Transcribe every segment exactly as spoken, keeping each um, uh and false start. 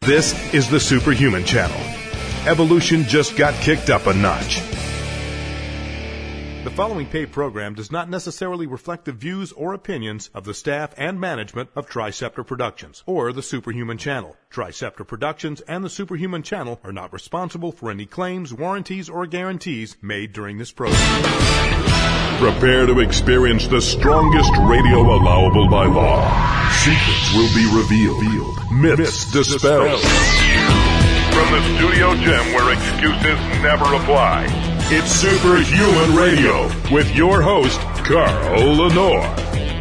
This is the Superhuman Channel. Evolution just got kicked up a notch. The following paid program does not necessarily reflect the views or opinions of the staff and management of Triceptor Productions or the Superhuman Channel. Triceptor Productions and the Superhuman Channel are not responsible for any claims, warranties, or guarantees made during this program. Prepare to experience the strongest radio allowable by law. Secrets will be revealed. Myths dispelled. From the studio gym where excuses never apply. It's Superhuman Radio with your host, Carl Lenore.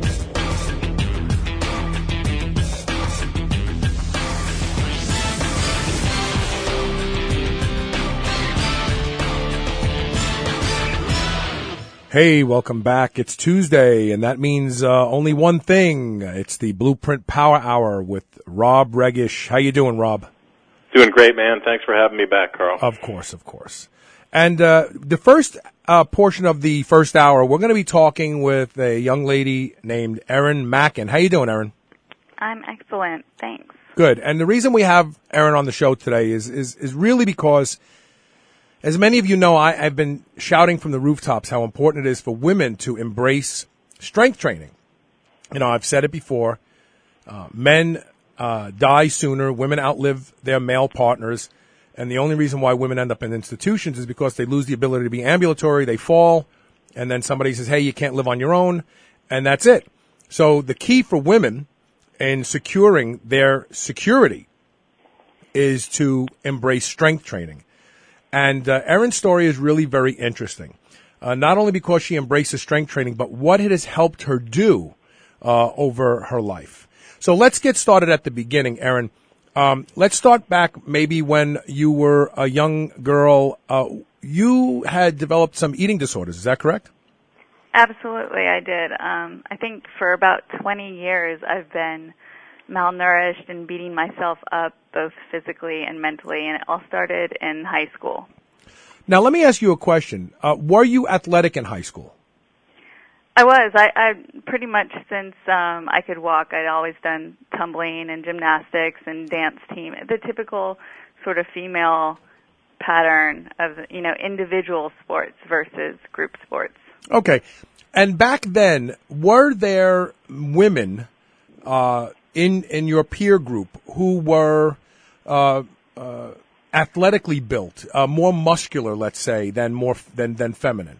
Hey, welcome back. It's Tuesday, and that means uh, only one thing. It's the Blueprint Power Hour with Rob Regish. How you doing, Rob? Doing great, man. Thanks for having me back, Carl. Of course, of course. And uh, the first uh, portion of the first hour, we're going to be talking with a young lady named Erin Mackin. How you doing, Erin? I'm excellent. Thanks. Good. And the reason we have Erin on the show today is is, is really because, as many of you know, I, I've been shouting from the rooftops how important it is for women to embrace strength training. You know, I've said it before. Uh, men uh, die sooner. Women outlive their male partners. And the only reason why women end up in institutions is because they lose the ability to be ambulatory. They fall, and then somebody says, hey, you can't live on your own, and that's it. So the key for women in securing their security is to embrace strength training. And uh, Erin's story is really very interesting, uh, not only because she embraces strength training, but what it has helped her do uh, over her life. So let's get started at the beginning, Erin. Um, let's start back maybe when you were a young girl. Uh, you had developed some eating disorders. Is that correct? Absolutely, I did. Um, I think for about twenty years I've been malnourished and beating myself up both physically and mentally, and it all started in high school. Now, let me ask you a question. Uh, were you athletic in high school? I was. I, I pretty much since um, I could walk, I'd always done tumbling and gymnastics and dance team. The typical sort of female pattern of, you know, individual sports versus group sports. Okay. And back then, were there women uh, in in your peer group who were uh, uh, athletically built, uh, more muscular, let's say, than more than than feminine?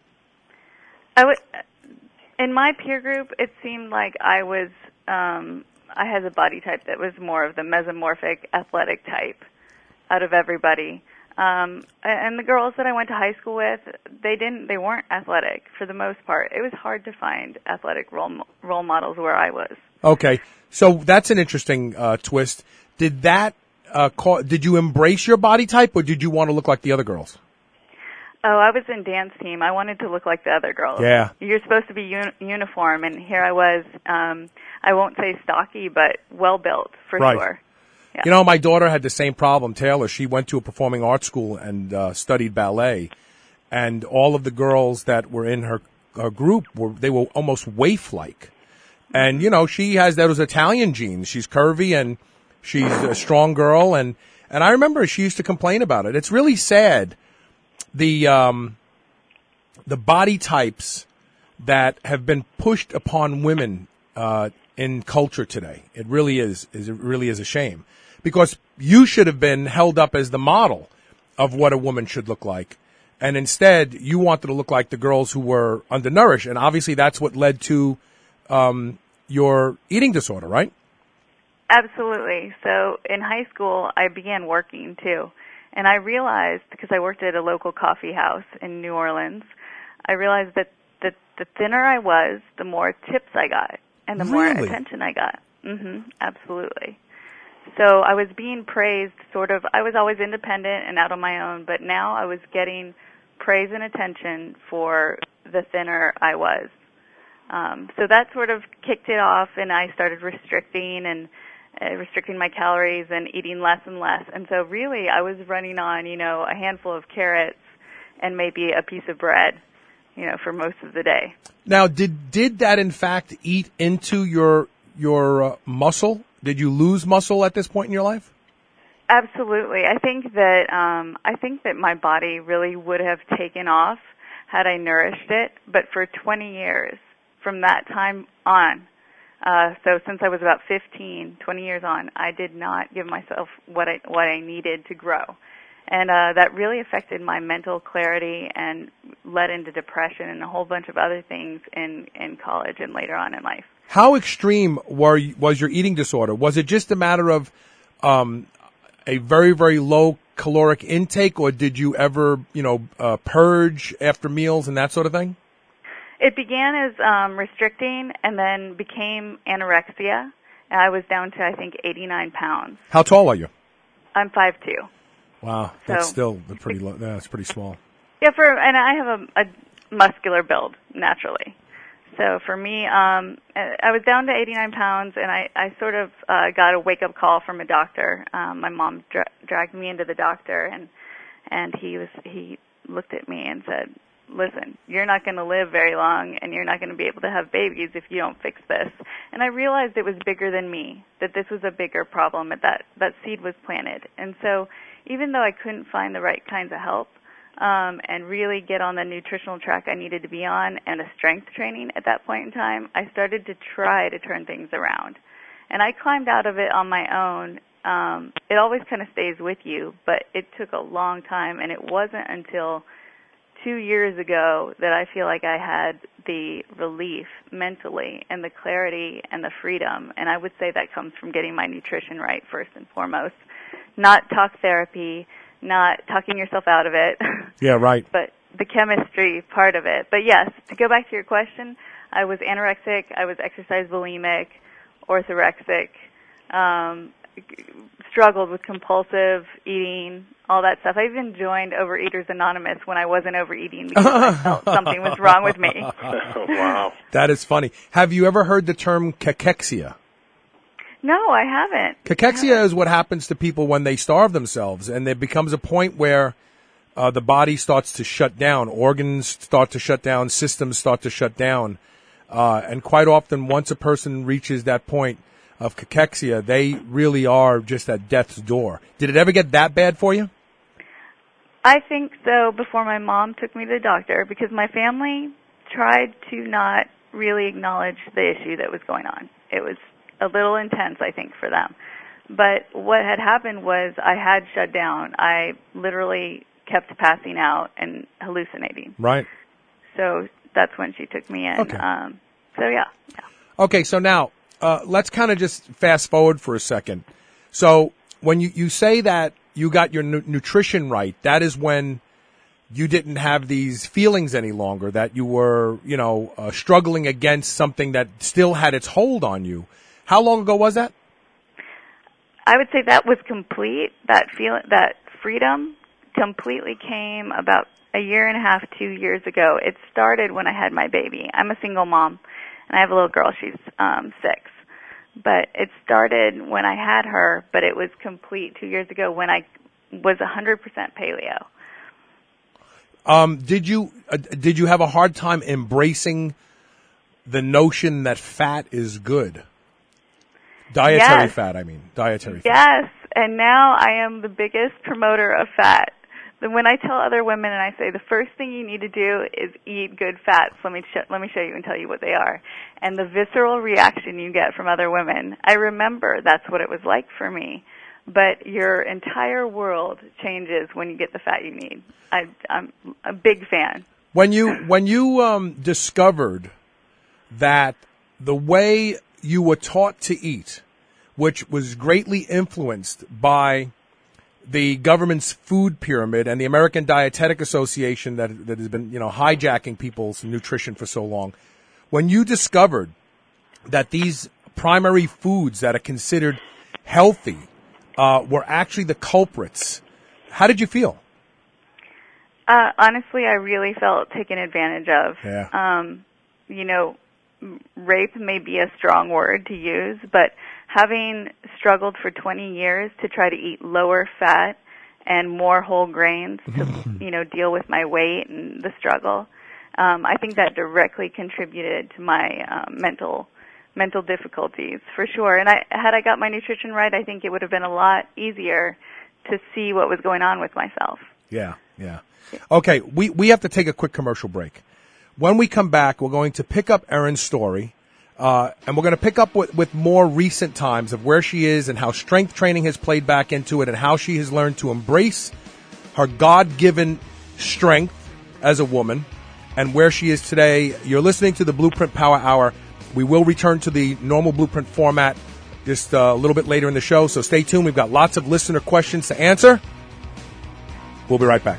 I would. In my peer group, it seemed like I was, um, I had a body type that was more of the mesomorphic athletic type out of everybody. Um, and the girls that I went to high school with, they didn't, they weren't athletic for the most part. It was hard to find athletic role, role models where I was. Okay. So that's an interesting uh, twist. Did that, uh, call, did you embrace your body type, or did you want to look like the other girls? Oh, I was in dance team. I wanted to look like the other girls. Yeah. You're supposed to be uni- uniform, and here I was, um, I won't say stocky, but well-built, for right. sure. Yeah. You know, my daughter had the same problem, Taylor. She went to a performing arts school and uh, studied ballet, and all of the girls that were in her, her group, were they were almost waif-like. And, you know, she has those Italian genes. She's curvy, and she's a strong girl, and, and I remember she used to complain about it. It's really sad. The um, the body types that have been pushed upon women uh, in culture today, it really is, is it really is a shame, because you should have been held up as the model of what a woman should look like, and instead you wanted to look like the girls who were undernourished, and obviously that's what led to um, your eating disorder, right? Absolutely. So in high school, I began working too. And I realized, because I worked at a local coffee house in New Orleans, I realized that the, the thinner I was, the more tips I got, and the really? more attention I got. Mm-hmm, absolutely. So I was being praised sort of, I was always independent and out on my own, but now I was getting praise and attention for the thinner I was. Um, so that sort of kicked it off, and I started restricting and Uh, restricting my calories and eating less and less. And so really I was running on, you know, a handful of carrots and maybe a piece of bread, you know, for most of the day. Now, did did that in fact eat into your your uh, muscle? Did you lose muscle at this point in your life? Absolutely. I think that um, I think that my body really would have taken off had I nourished it. But for twenty years, from that time on, uh, so since I was about fifteen, twenty years on, I did not give myself what I what I needed to grow, and uh, that really affected my mental clarity and led into depression and a whole bunch of other things in in college and later on in life. How extreme were you, was your eating disorder? Was it just a matter of um, a very, very low caloric intake, or did you ever, you know, uh, purge after meals and that sort of thing? It began as um, restricting and then became anorexia. And I was down to, I think, eighty-nine pounds. How tall are you? I'm five two. Wow, that's So- still pretty low. That's pretty small. Yeah, for and I have a, a muscular build naturally. So for me, um, I was down to eighty-nine pounds, and I, I sort of uh, got a wake-up call from a doctor. Um, my mom dra- dragged me into the doctor, and and he was he looked at me and said, "Listen, you're not going to live very long, and you're not going to be able to have babies if you don't fix this." And I realized it was bigger than me, that this was a bigger problem, that that, that seed was planted. And so even though I couldn't find the right kinds of help, Um, and really get on the nutritional track I needed to be on and a strength training at that point in time, I started to try to turn things around. And I climbed out of it on my own. Um, it always kind of stays with you, but it took a long time, and it wasn't until two years ago that I feel like I had the relief mentally and the clarity and the freedom. And I would say that comes from getting my nutrition right first and foremost. Not talk therapy, not talking yourself out of it. Yeah, right. But the chemistry part of it. But yes, to go back to your question, I was anorexic, I was exercise bulimic, orthorexic, um, struggled with compulsive eating, all that stuff. I even joined Overeaters Anonymous when I wasn't overeating because I felt something was wrong with me. Wow. That is funny. Have you ever heard the term cachexia? No, I haven't. Cachexia is what happens to people when they starve themselves, and there becomes a point where uh, the body starts to shut down, organs start to shut down, systems start to shut down, uh, and quite often once a person reaches that point of cachexia, they really are just at death's door. Did it ever get that bad for you? I think so before my mom took me to the doctor, because my family tried to not really acknowledge the issue that was going on. It was a little intense, I think, for them. But what had happened was I had shut down. I literally kept passing out and hallucinating. Right. So that's when she took me in. Okay. Um, so, yeah. yeah. Okay, so now uh, let's kind of just fast forward for a second. So when you, you say that you got your nu- nutrition right, that is when you didn't have these feelings any longer, that you were, you know, uh, struggling against something that still had its hold on you. How long ago was that? I would say that was complete. That feel, that freedom completely came about a year and a half, two years ago. It started when I had my baby. I'm a single mom, and I have a little girl. She's um, six. But it started when I had her, but it was complete two years ago when I was one hundred percent paleo. Um, did you uh, did you have a hard time embracing the notion that fat is good? Dietary Yes. fat, I mean. Dietary fat. Yes, and now I am the biggest promoter of fat. Then when I tell other women and I say the first thing you need to do is eat good fats, let me sh- let me show you and tell you what they are. And the visceral reaction you get from other women, I remember that's what it was like for me. But your entire world changes when you get the fat you need. I, I'm a big fan. When you when you um, discovered that the way you were taught to eat, which was greatly influenced by the government's food pyramid and the American Dietetic Association that that has been, you know, hijacking people's nutrition for so long. When you discovered that these primary foods that are considered healthy uh, were actually the culprits, how did you feel? Uh, honestly, I really felt taken advantage of. Yeah. Um, you know, rape may be a strong word to use, but having struggled for twenty years to try to eat lower fat and more whole grains to, you know, deal with my weight and the struggle, um, I think that directly contributed to my um, mental mental difficulties for sure. And I, had I got my nutrition right, I think it would have been a lot easier to see what was going on with myself. Yeah, yeah. Okay, we, we have to take a quick commercial break. When we come back, we're going to pick up Erin's story, uh, and we're going to pick up with, with more recent times of where she is and how strength training has played back into it and how she has learned to embrace her God-given strength as a woman and where she is today. You're listening to the Blueprint Power Hour. We will return to the normal Blueprint format just uh, a little bit later in the show, so stay tuned. We've got lots of listener questions to answer. We'll be right back.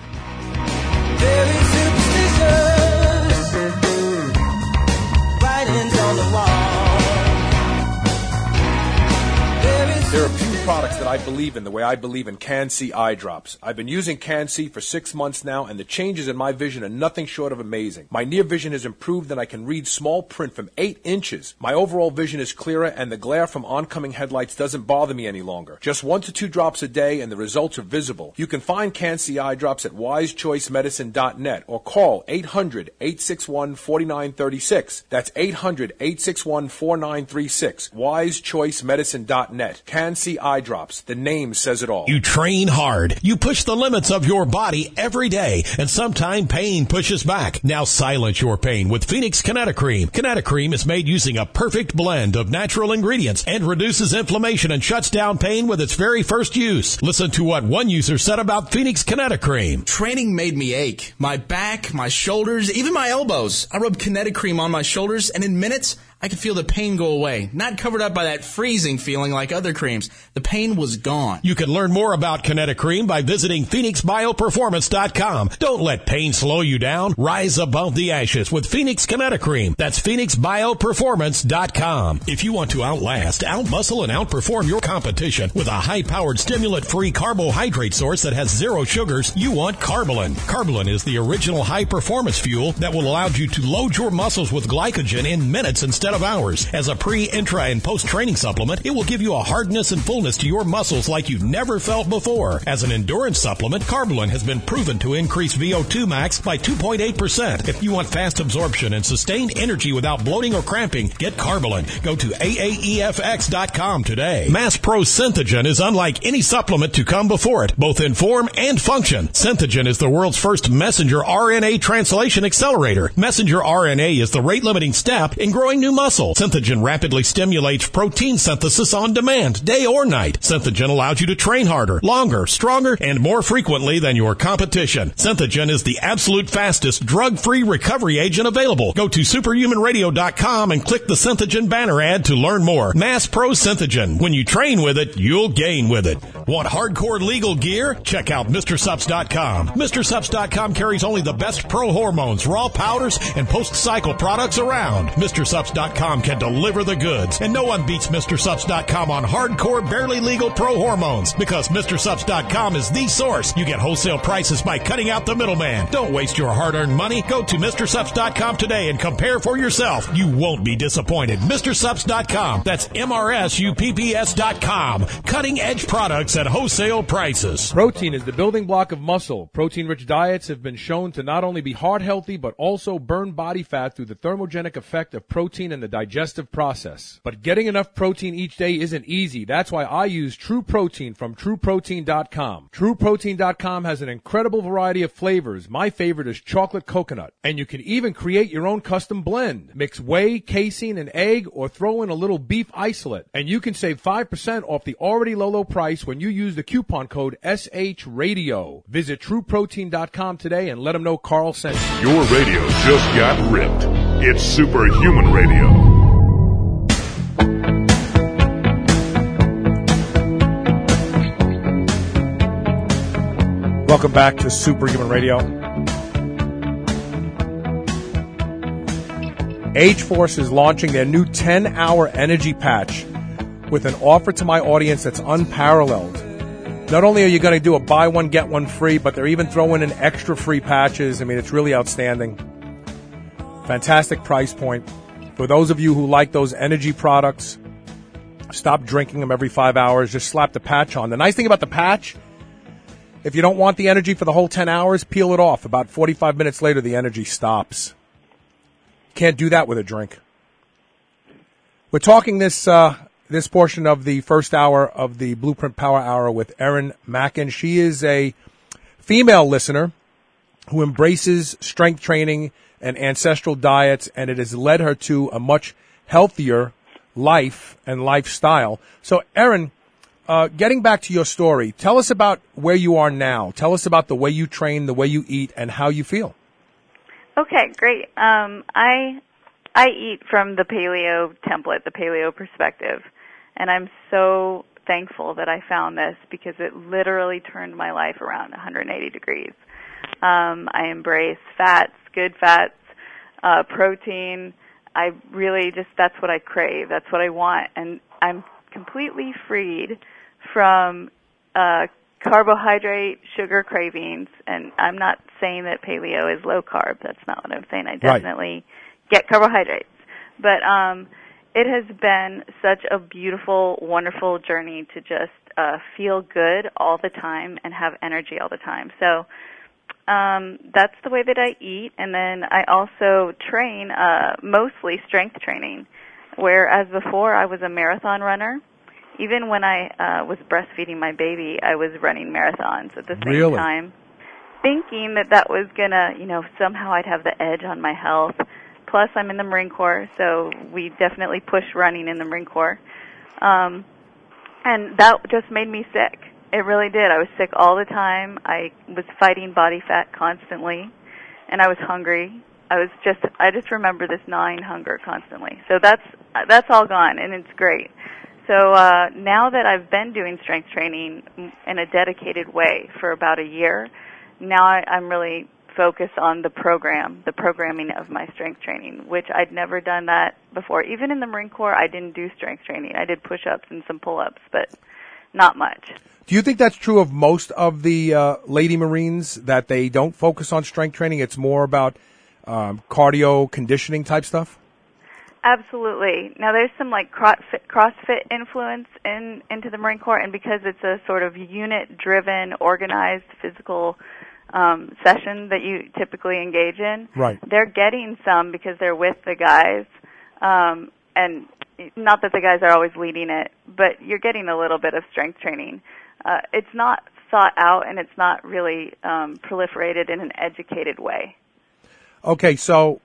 There are few products that I believe in the way I believe in Can-C eye drops. I've been using Can-C for six months now, and the changes in my vision are nothing short of amazing. My near vision has improved, and I can read small print from eight inches. My overall vision is clearer, and the glare from oncoming headlights doesn't bother me any longer. Just one to two drops a day, and the results are visible. You can find Can-C eye drops at wise choice medicine dot net or call eight hundred, eight six one, four nine three six. That's eight hundred, eight six one, four nine three six. wise choice medicine dot net. Can-C eye drops. The name says it all. You train hard. You push the limits of your body every day, and sometimes pain pushes back. Now silence your pain with Phoenix Kinetocream. Kinetocream is made using a perfect blend of natural ingredients and reduces inflammation and shuts down pain with its very first use. Listen to what one user said about Phoenix Kinetocream. Training made me ache. My back, my shoulders, even my elbows. I rubbed Kinetocream on my shoulders, and in minutes, I could feel the pain go away, not covered up by that freezing feeling like other creams. The pain was gone. You can learn more about Kinetocream by visiting Phoenix Bio Performance dot com. Don't let pain slow you down. Rise above the ashes with Phoenix Kinetocream. That's Phoenix Bio Performance dot com. If you want to outlast, outmuscle, and outperform your competition with a high-powered, stimulant-free carbohydrate source that has zero sugars, you want Carbolin. Carbolin is the original high-performance fuel that will allow you to load your muscles with glycogen in minutes instead of hours. As a pre, intra, and post-training supplement, it will give you a hardness and fullness to your muscles like you've never felt before. As an endurance supplement, Carbolin has been proven to increase V O two max by two point eight percent. If you want fast absorption and sustained energy without bloating or cramping, get Carbolin. Go to A A E F X dot com today. Mass Pro Synthogen is unlike any supplement to come before it, both in form and function. Synthogen is the world's first messenger R N A translation accelerator. Messenger R N A is the rate-limiting step in growing new muscle. Synthogen rapidly stimulates protein synthesis on demand, day or night. Synthogen allows you to train harder, longer, stronger, and more frequently than your competition. Synthogen is the absolute fastest drug-free recovery agent available. Go to superhuman radio dot com and click the Synthogen banner ad to learn more. Mass Pro Synthogen. When you train with it, you'll gain with it. Want hardcore legal gear? Check out Mister Supps dot com. Mister Supps dot com carries only the best pro hormones, raw powders, and post-cycle products around. Mister Supps dot com can deliver the goods, and no one beats Mister Supps dot com on hardcore, barely legal pro hormones, because Mister Supps dot com is the source. You get wholesale prices by cutting out the middleman. Don't waste your hard-earned money. Go to Mister Supps dot com today and compare for yourself. You won't be disappointed. Mister Supps dot com. That's M R S U P P S dot com. Cutting-edge products at wholesale prices. Protein is the building block of muscle. Protein-rich diets have been shown to not only be heart healthy, but also burn body fat through the thermogenic effect of protein in the digestive process. But getting enough protein each day isn't easy. That's why I use True Protein from True Protein dot com. True Protein dot com has an incredible variety of flavors. My favorite is chocolate coconut. And you can even create your own custom blend. Mix whey, casein, and egg, or throw in a little beef isolate. And you can save five percent off the already low, low price when you use the coupon code S H Radio. Visit True Protein dot com today and let them know Carl sent you. Your radio just got ripped. It's Superhuman Radio. Welcome back to Superhuman Radio. Age Force is launching their new ten-hour energy patch with an offer to my audience that's unparalleled. Not only are you going to do a buy one, get one free, but they're even throwing in extra free patches. I mean, it's really outstanding. Fantastic price point. For those of you who like those energy products, stop drinking them every five hours. Just slap the patch on. The nice thing about the patch, if you don't want the energy for the whole ten hours, peel it off. About forty-five minutes later, the energy stops. Can't do that with a drink. We're talking this uh, this portion of the first hour of the Blueprint Power Hour with Erin Mackin. She is a female listener who embraces strength training and ancestral diets, and it has led her to a much healthier life and lifestyle. So, Erin, uh, getting back to your story, tell us about where you are now. Tell us about the way you train, the way you eat, and how you feel. Okay, great. Um, I I eat from the paleo template, the paleo perspective, and I'm so thankful that I found this because it literally turned my life around one hundred eighty degrees. Um, I embrace fats, good fats, uh, protein. I really just, that's what I crave. That's what I want. And I'm completely freed from uh, carbohydrate, sugar cravings. And I'm not saying that paleo is low carb. That's not what I'm saying. I definitely right. get carbohydrates. But um, it has been such a beautiful, wonderful journey to just uh, feel good all the time and have energy all the time. So Um, that's the way that I eat, and then I also train uh, mostly strength training, whereas before I was a marathon runner. Even when I uh, was breastfeeding my baby, I was running marathons at the same really? time, thinking that that was going to, you know, somehow I'd have the edge on my health. Plus, I'm in the Marine Corps, so we definitely push running in the Marine Corps. Um, and that just made me sick. It really did. I was sick all the time. I was fighting body fat constantly, and I was hungry. I was just, I just remember this gnawing hunger constantly. So that's, that's all gone, and it's great. So uh, now that I've been doing strength training in a dedicated way for about a year, now I, I'm really focused on the program, the programming of my strength training, which I'd never done that before. Even in the Marine Corps, I didn't do strength training. I did push-ups and some pull-ups, but not much. Do you think that's true of most of the uh, Lady Marines, that they don't focus on strength training? It's more about um, cardio, conditioning type stuff? Absolutely. Now, there's some like CrossFit, CrossFit influence in into the Marine Corps, and because it's a sort of unit-driven, organized physical um, session that you typically engage in, right. they're getting some because they're with the guys, um, and not that the guys are always leading it, but you're getting a little bit of strength training. Uh, it's not thought out, and it's not really um, proliferated in an educated way. Okay, so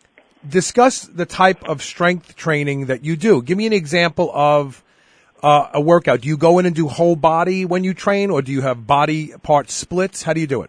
discuss the type of strength training that you do. Give me an example of uh, a workout. Do you go in and do whole body when you train, or do you have body part splits? How do you do it?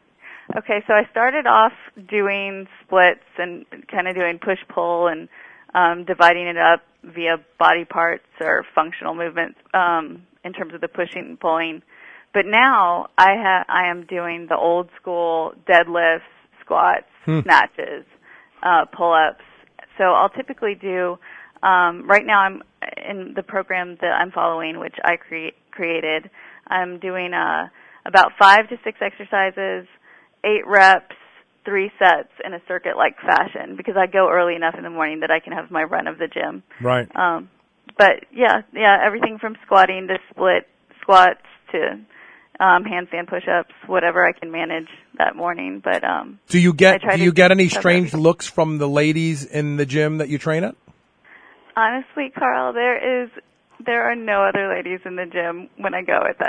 Okay, so I started off doing splits and kind of doing push-pull and um, dividing it up via body parts or functional movements. Um, in terms of the pushing and pulling. But now I ha- I am doing the old school deadlifts, squats, hmm. snatches, uh, pull-ups. So I'll typically do, um, right now I'm in the program that I'm following, which I cre- created, I'm doing uh, about five to six exercises, eight reps, three sets in a circuit-like fashion, because I go early enough in the morning that I can have my run of the gym. Right. Um, But yeah, yeah, everything from squatting to split squats to um, handstand push-ups, whatever I can manage that morning. But um, do you get do you get any strange everything. looks from the ladies in the gym that you train at? Honestly, Carl, there is there are no other ladies in the gym when I go at that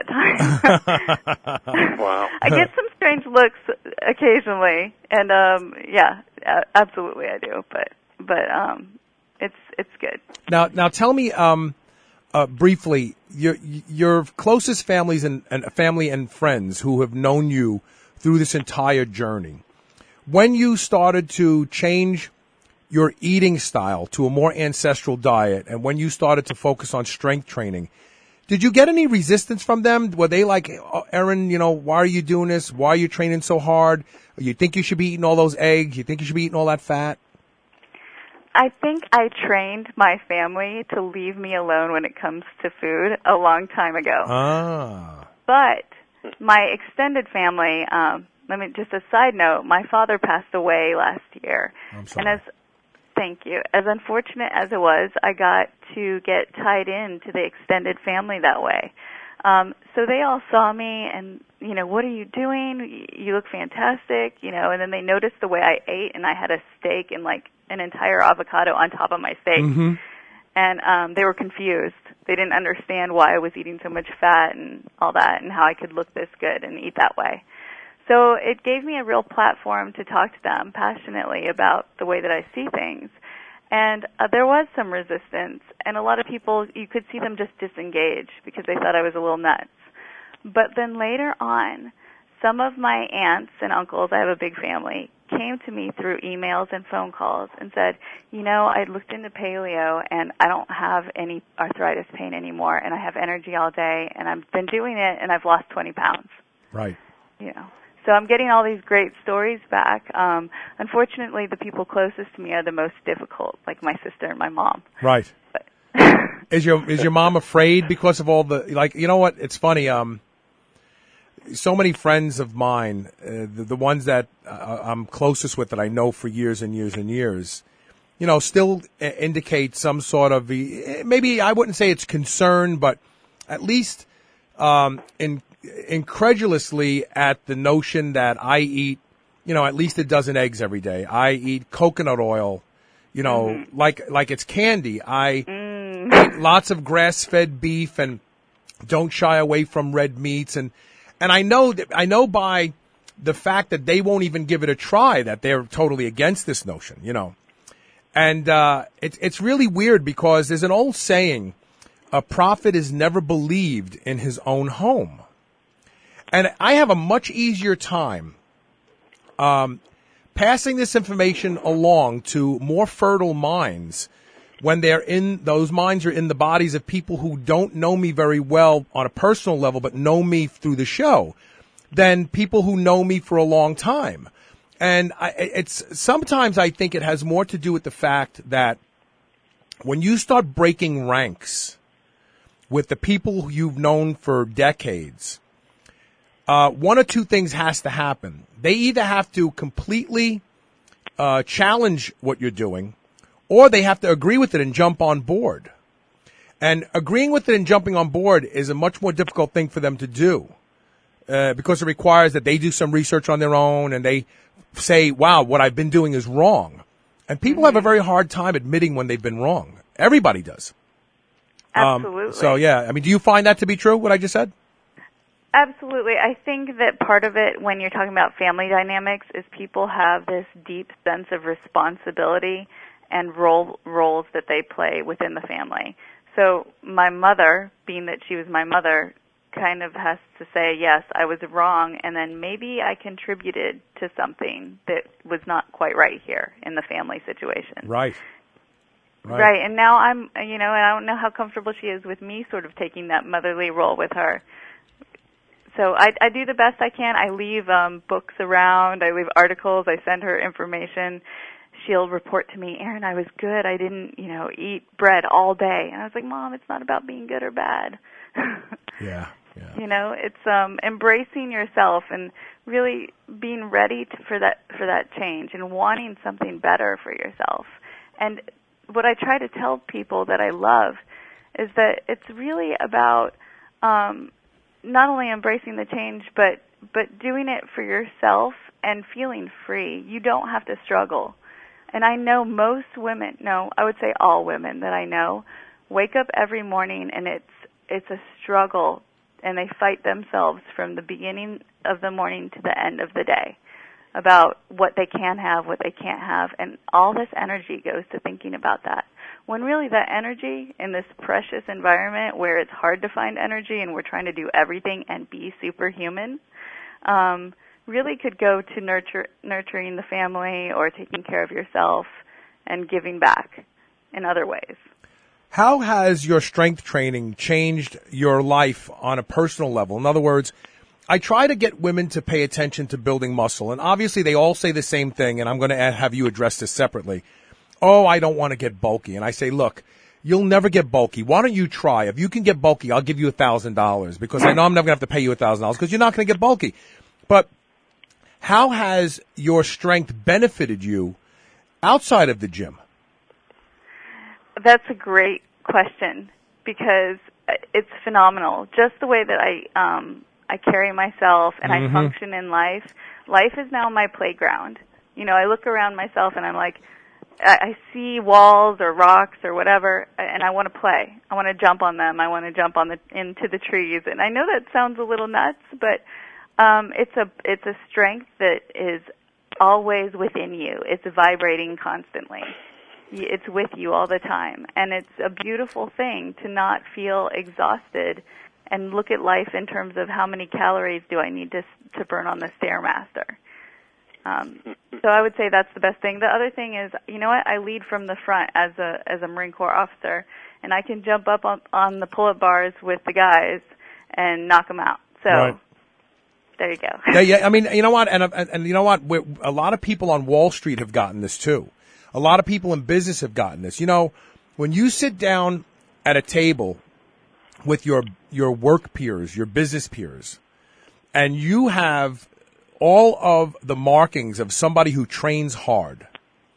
time. Wow. I get some strange looks occasionally, and um, yeah, absolutely I do. But but um. It's it's good. Now, now tell me um, uh, briefly your your closest families and, and family and friends who have known you through this entire journey. When you started to change your eating style to a more ancestral diet, and when you started to focus on strength training, did you get any resistance from them? Were they like, oh, Erin, you know, why are you doing this? Why are you training so hard? You think you should be eating all those eggs? You think you should be eating all that fat? I think I trained my family to leave me alone when it comes to food a long time ago. Ah. But my extended family, um, let me just a side note, my father passed away last year. I'm sorry. And as thank you. As unfortunate as it was, I got to get tied in to the extended family that way. Um, so they all saw me and, you know, what are you doing? You look fantastic, you know, and then they noticed the way I ate, and I had a steak and like an entire avocado on top of my steak. Mm-hmm. And um, they were confused. They didn't understand why I was eating so much fat and all that and how I could look this good and eat that way. So it gave me a real platform to talk to them passionately about the way that I see things. And uh, there was some resistance, and a lot of people, you could see them just disengage because they thought I was a little nuts. But then later on, some of my aunts and uncles, I have a big family, came to me through emails and phone calls and said, you know, I looked into paleo and I don't have any arthritis pain anymore, and I have energy all day, and I've been doing it, and I've lost twenty pounds. Right. You know. So I'm getting all these great stories back. Um, unfortunately, the people closest to me are the most difficult, like my sister and my mom. Right. But is your is your mom afraid because of all the, like, you know what? It's funny. Um, so many friends of mine, uh, the, the ones that uh, I'm closest with that I know for years and years and years, you know, still indicate some sort of, maybe I wouldn't say it's concern, but at least um, in. incredulously at the notion that I eat, you know, at least a dozen eggs every day. I eat coconut oil, you know, mm-hmm. like like it's candy. I mm. eat lots of grass-fed beef and don't shy away from red meats. And and I know that I know by the fact that they won't even give it a try that they're totally against this notion, you know. And uh, it's it's really weird because there's an old saying, a prophet is never believed in his own home. And I have a much easier time um, passing this information along to more fertile minds when they're in, those minds are in the bodies of people who don't know me very well on a personal level, but know me through the show, than people who know me for a long time. And I, it's sometimes I think it has more to do with the fact that when you start breaking ranks with the people who you've known for decades, Uh, one or two things has to happen. They either have to completely uh, challenge what you're doing, or they have to agree with it and jump on board. And agreeing with it and jumping on board is a much more difficult thing for them to do uh, because it requires that they do some research on their own and they say, wow, what I've been doing is wrong. And people have a very hard time admitting when they've been wrong. Everybody does. Absolutely. Um, so, yeah, I mean, do you find that to be true, what I just said? Absolutely. I think that part of it, when you're talking about family dynamics, is people have this deep sense of responsibility and role roles that they play within the family. So my mother, being that she was my mother, kind of has to say, yes, I was wrong, and then maybe I contributed to something that was not quite right here in the family situation. Right. Right. Right. And now I'm, you know, and I don't know how comfortable she is with me sort of taking that motherly role with her. So I, I do the best I can. I leave um, books around. I leave articles. I send her information. She'll report to me, Erin, I was good. I didn't, you know, eat bread all day. And I was like, Mom, it's not about being good or bad. Yeah, yeah. You know, it's um, embracing yourself and really being ready to, for that for that change and wanting something better for yourself. And what I try to tell people that I love is that it's really about um, not only embracing the change, but but doing it for yourself and feeling free. You don't have to struggle. And I know most women, no, I would say all women that I know, wake up every morning and it's it's a struggle, and they fight themselves from the beginning of the morning to the end of the day about what they can have, what they can't have, and all this energy goes to thinking about that. When really that energy in this precious environment where it's hard to find energy and we're trying to do everything and be superhuman, um, really could go to nurture, nurturing the family or taking care of yourself and giving back in other ways. How has your strength training changed your life on a personal level? In other words, I try to get women to pay attention to building muscle, and obviously they all say the same thing, and I'm going to have you address this separately. Oh, I don't want to get bulky. And I say, look, you'll never get bulky. Why don't you try? If you can get bulky, I'll give you one thousand dollars because I know I'm never going to have to pay you one thousand dollars because you're not going to get bulky. But how has your strength benefited you outside of the gym? That's a great question because it's phenomenal. Just the way that I um, I carry myself and mm-hmm. I function in life. Life is now my playground. You know, I look around myself and I'm like, I, I see walls or rocks or whatever, and I want to play. I want to jump on them. I want to jump on the into the trees. And I know that sounds a little nuts, but um, it's a it's a strength that is always within you. It's vibrating constantly. It's with you all the time, and it's a beautiful thing to not feel exhausted and look at life in terms of how many calories do I need to to burn on the Stairmaster. Um, so I would say that's the best thing. The other thing is, you know what? I lead from the front as a as a Marine Corps officer, and I can jump up on, on the pull-up bars with the guys and knock them out. So right. There you go. Yeah, yeah. I mean, you know what? And and, and you know what? We're, a lot of people on Wall Street have gotten this too. A lot of people in business have gotten this. You know, when you sit down at a table with your your work peers, your business peers, and you have all of the markings of somebody who trains hard,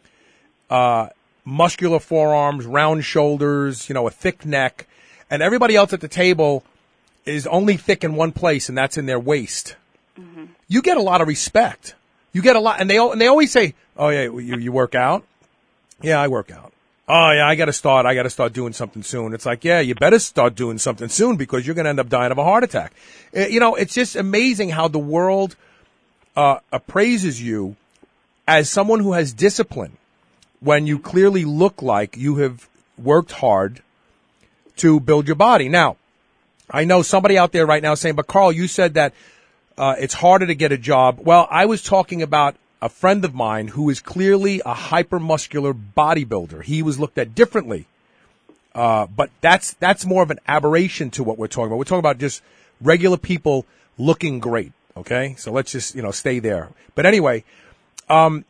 uh, muscular forearms, round shoulders, you know, a thick neck, and everybody else at the table is only thick in one place, and that's in their waist. Mm-hmm. You get a lot of respect. You get a lot, and they and they always say, "Oh yeah, you, you work out." Yeah, I work out. Oh yeah, I got to start. I got to start doing something soon. It's like, yeah, you better start doing something soon because you're going to end up dying of a heart attack. Uh, you know, it's just amazing how the world uh, appraises you as someone who has discipline when you clearly look like you have worked hard to build your body. Now, I know somebody out there right now saying, but Carl, you said that uh, it's harder to get a job. Well, I was talking about a friend of mine who is clearly a hypermuscular bodybuilder. He was looked at differently. Uh, but that's, that's more of an aberration to what we're talking about. We're talking about just regular people looking great. Okay. So let's just, you know, stay there. But anyway, um,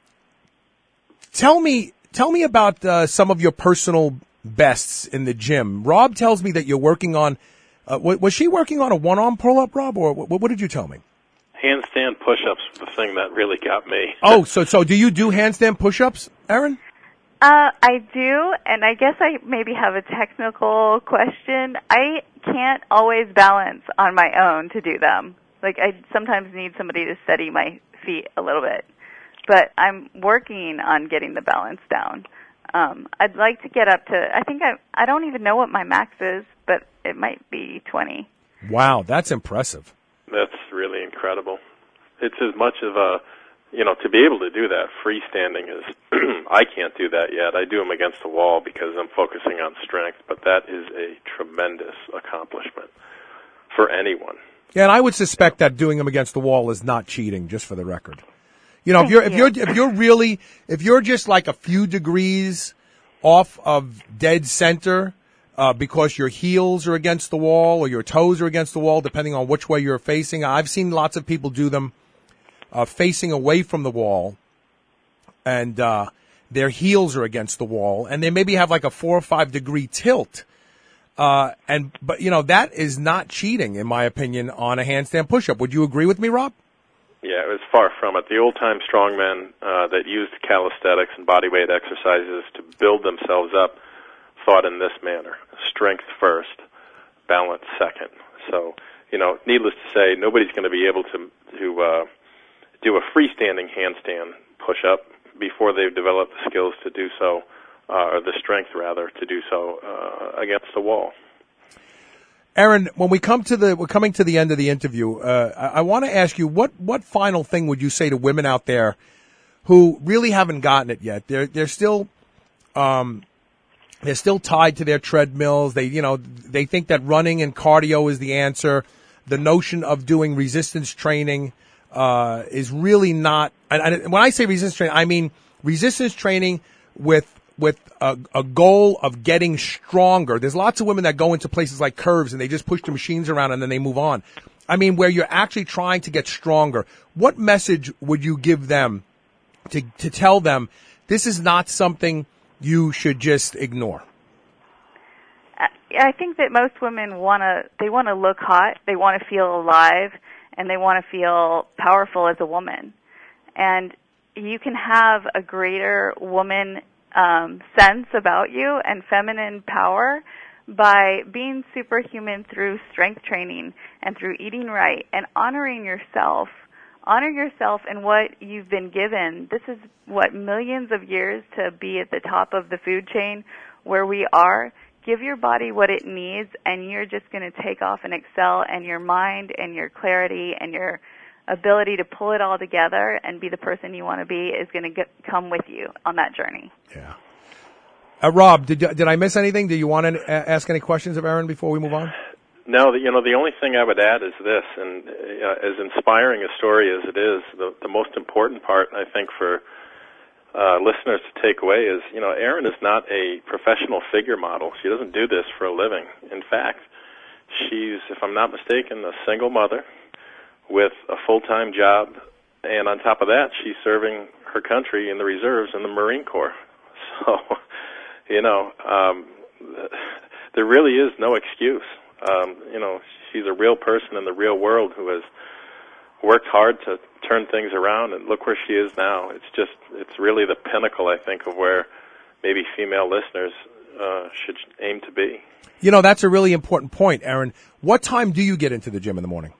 tell me, tell me about, uh, some of your personal bests in the gym. Rob tells me that you're working on, uh, was she working on a one-arm pull-up, Rob, or what, what did you tell me? Handstand push-ups was the thing that really got me. Oh, so so do you do handstand push-ups, Erin? Uh, I do, and I guess I maybe have a technical question. I can't always balance on my own to do them. Like, I sometimes need somebody to steady my feet a little bit. But I'm working on getting the balance down. Um, I'd like to get up to, I think I I don't even know what my max is, but it might be twenty. Wow, that's impressive. That's really incredible. It's as much of a, you know, to be able to do that, freestanding is, I can't do that yet. I do them against the wall because I'm focusing on strength, but that is a tremendous accomplishment for anyone. Yeah, and I would suspect that doing them against the wall is not cheating, just for the record. You know, if you're, if you're, if you're really, if you're just like a few degrees off of dead center, Uh, because your heels are against the wall or your toes are against the wall, depending on which way you're facing. I've seen lots of people do them uh, facing away from the wall, and uh, their heels are against the wall, and they maybe have like a four or five degree tilt. Uh, and but you know that is not cheating, in my opinion, on a handstand push-up. Would you agree with me, Rob? Yeah, it was far from it. The old-time strongmen uh, that used calisthenics and bodyweight exercises to build themselves up thought in this manner: strength first, balance second. So, you know, needless to say, nobody's going to be able to to uh, do a freestanding handstand push-up before they've developed the skills to do so, uh, or the strength, rather, to do so uh, against the wall. Erin, when we come to the, we're coming to the end of the interview, uh, I, I want to ask you, what, what final thing would you say to women out there who really haven't gotten it yet? They're, they're still, um, They're still tied to their treadmills. They, you know, they think that running and cardio is the answer. The notion of doing resistance training uh, is really not. And, and when I say resistance training, I mean resistance training with with a, a goal of getting stronger. There's lots of women that go into places like Curves and they just push the machines around and then they move on. I mean, where you're actually trying to get stronger. What message would you give them to to tell them this is not something you should just ignore? I think that most women want to, they want to look hot, they want to feel alive, and they want to feel powerful as a woman. And you can have a greater woman um, sense about you and feminine power by being superhuman through strength training and through eating right and honoring yourself honor yourself and what you've been given. This is, what, millions of years to be at the top of the food chain where we are. Give your body what it needs, and you're just going to take off and excel, and your mind and your clarity and your ability to pull it all together and be the person you want to be is going to come with you on that journey. Yeah. Uh, Rob, did did I miss anything? Do you want to ask any questions of Erin before we move on? No, you know, the only thing I would add is this, and uh, as inspiring a story as it is, the, the most important part, I think, for uh, listeners to take away is, you know, Erin is not a professional figure model. She doesn't do this for a living. In fact, she's, if I'm not mistaken, a single mother with a full-time job, and on top of that, she's serving her country in the reserves in the Marine Corps. So, you know, um, there really is no excuse. Um, you know, she's a real person in the real world who has worked hard to turn things around, and look where she is now. It's just, it's really the pinnacle, I think, of where maybe female listeners uh, should aim to be. You know, that's a really important point, Erin. What time do you get into the gym in the morning?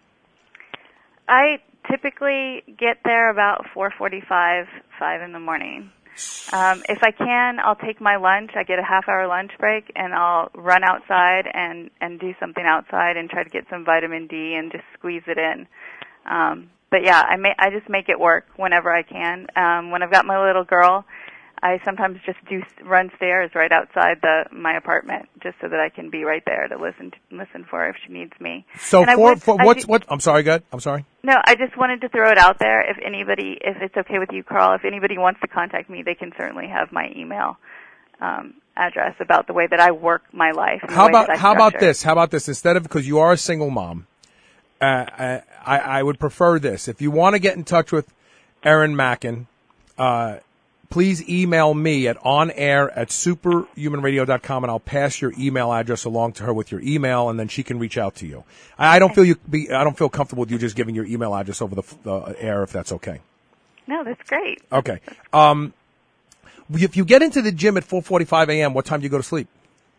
I typically get there about four forty-five, five in the morning. Um, if I can, I'll take my lunch. I get a half-hour lunch break, and I'll run outside and, and do something outside and try to get some vitamin D and just squeeze it in. Um, but, yeah, I, may, I just make it work whenever I can. Um, when I've got my little girl, I sometimes just do run stairs right outside the my apartment just so that I can be right there to listen to, listen for her if she needs me. So and for, would, for what's, do, what, I'm sorry, go ahead. I'm sorry. No, I just wanted to throw it out there. If anybody, if it's okay with you, Carl, if anybody wants to contact me, they can certainly have my email um, address about the way that I work my life. And how the way about that I how about structure. this? How about this? Instead of, because you are a single mom, uh, I, I would prefer this. If you want to get in touch with Erin Mackin, uh, please email me at onair at superhuman radio dot com, and I'll pass your email address along to her with your email, and then she can reach out to you. I, I don't feel you be. I don't feel comfortable with you just giving your email address over the, the air, if that's okay. No, that's great. Okay. Um, if you get into the gym at four forty-five a.m., what time do you go to sleep?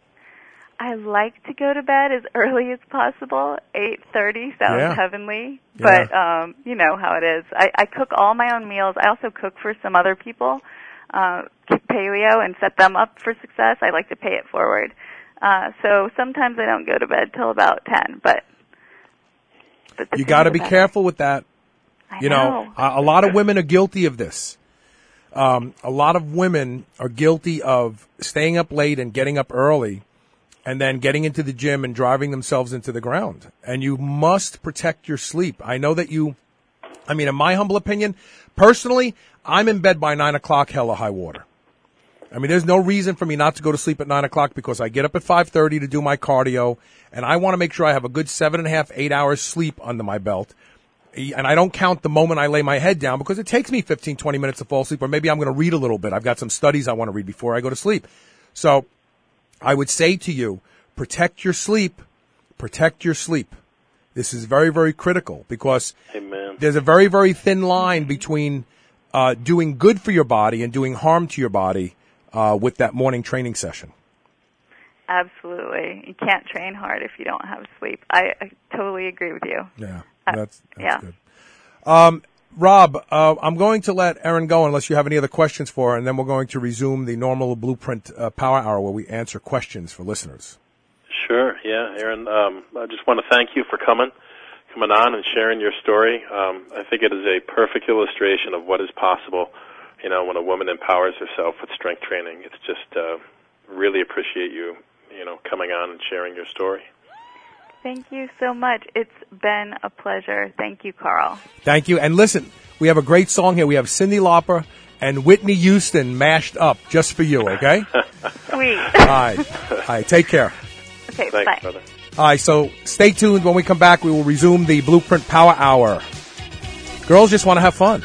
I like to go to bed as early as possible. eight thirty sounds Yeah. heavenly, Yeah. but um, you know how it is. I, I cook all my own meals. I also cook for some other people, uh, paleo, and set them up for success. I like to pay it forward. Uh, so sometimes I don't go to bed till about ten, but, but the You got to sooner be the better. careful with that. I You know, know. a, a lot of women are guilty of this. Um, a lot of women are guilty of staying up late and getting up early and then getting into the gym and driving themselves into the ground. And you must protect your sleep. I know that you, I mean, in my humble opinion, personally, I'm in bed by nine o'clock, hella high water. I mean, there's no reason for me not to go to sleep at nine o'clock because I get up at five thirty to do my cardio, and I want to make sure I have a good seven and a half, eight hours sleep under my belt. And I don't count the moment I lay my head down because it takes me fifteen, twenty minutes to fall asleep, or maybe I'm going to read a little bit. I've got some studies I want to read before I go to sleep. So I would say to you, protect your sleep, protect your sleep. This is very, very critical because Amen. there's a very, very thin line between uh, doing good for your body and doing harm to your body uh, with that morning training session. Absolutely. You can't train hard if you don't have sleep. I, I totally agree with you. Yeah, Uh, that's, that's yeah. good. Um, Rob, uh, I'm going to let Erin go unless you have any other questions for her, and then we're going to resume the normal Blueprint uh, Power Hour where we answer questions for listeners. Sure, yeah, Erin. Um, I just want to thank you for coming, coming on and sharing your story. Um, I think it is a perfect illustration of what is possible, you know, when a woman empowers herself with strength training. It's just uh, really appreciate you, you know, coming on and sharing your story. Thank you so much. It's been a pleasure. Thank you, Carl. Thank you. And listen, we have a great song here. We have Cyndi Lauper and Whitney Houston mashed up just for you, okay? Sweet. All right. All right. Take care. Okay, Thanks, bye. brother. All right. So stay tuned. When we come back, we will resume the Blueprint Power Hour. Girls just want to have fun.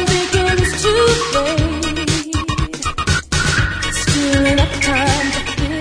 Eat a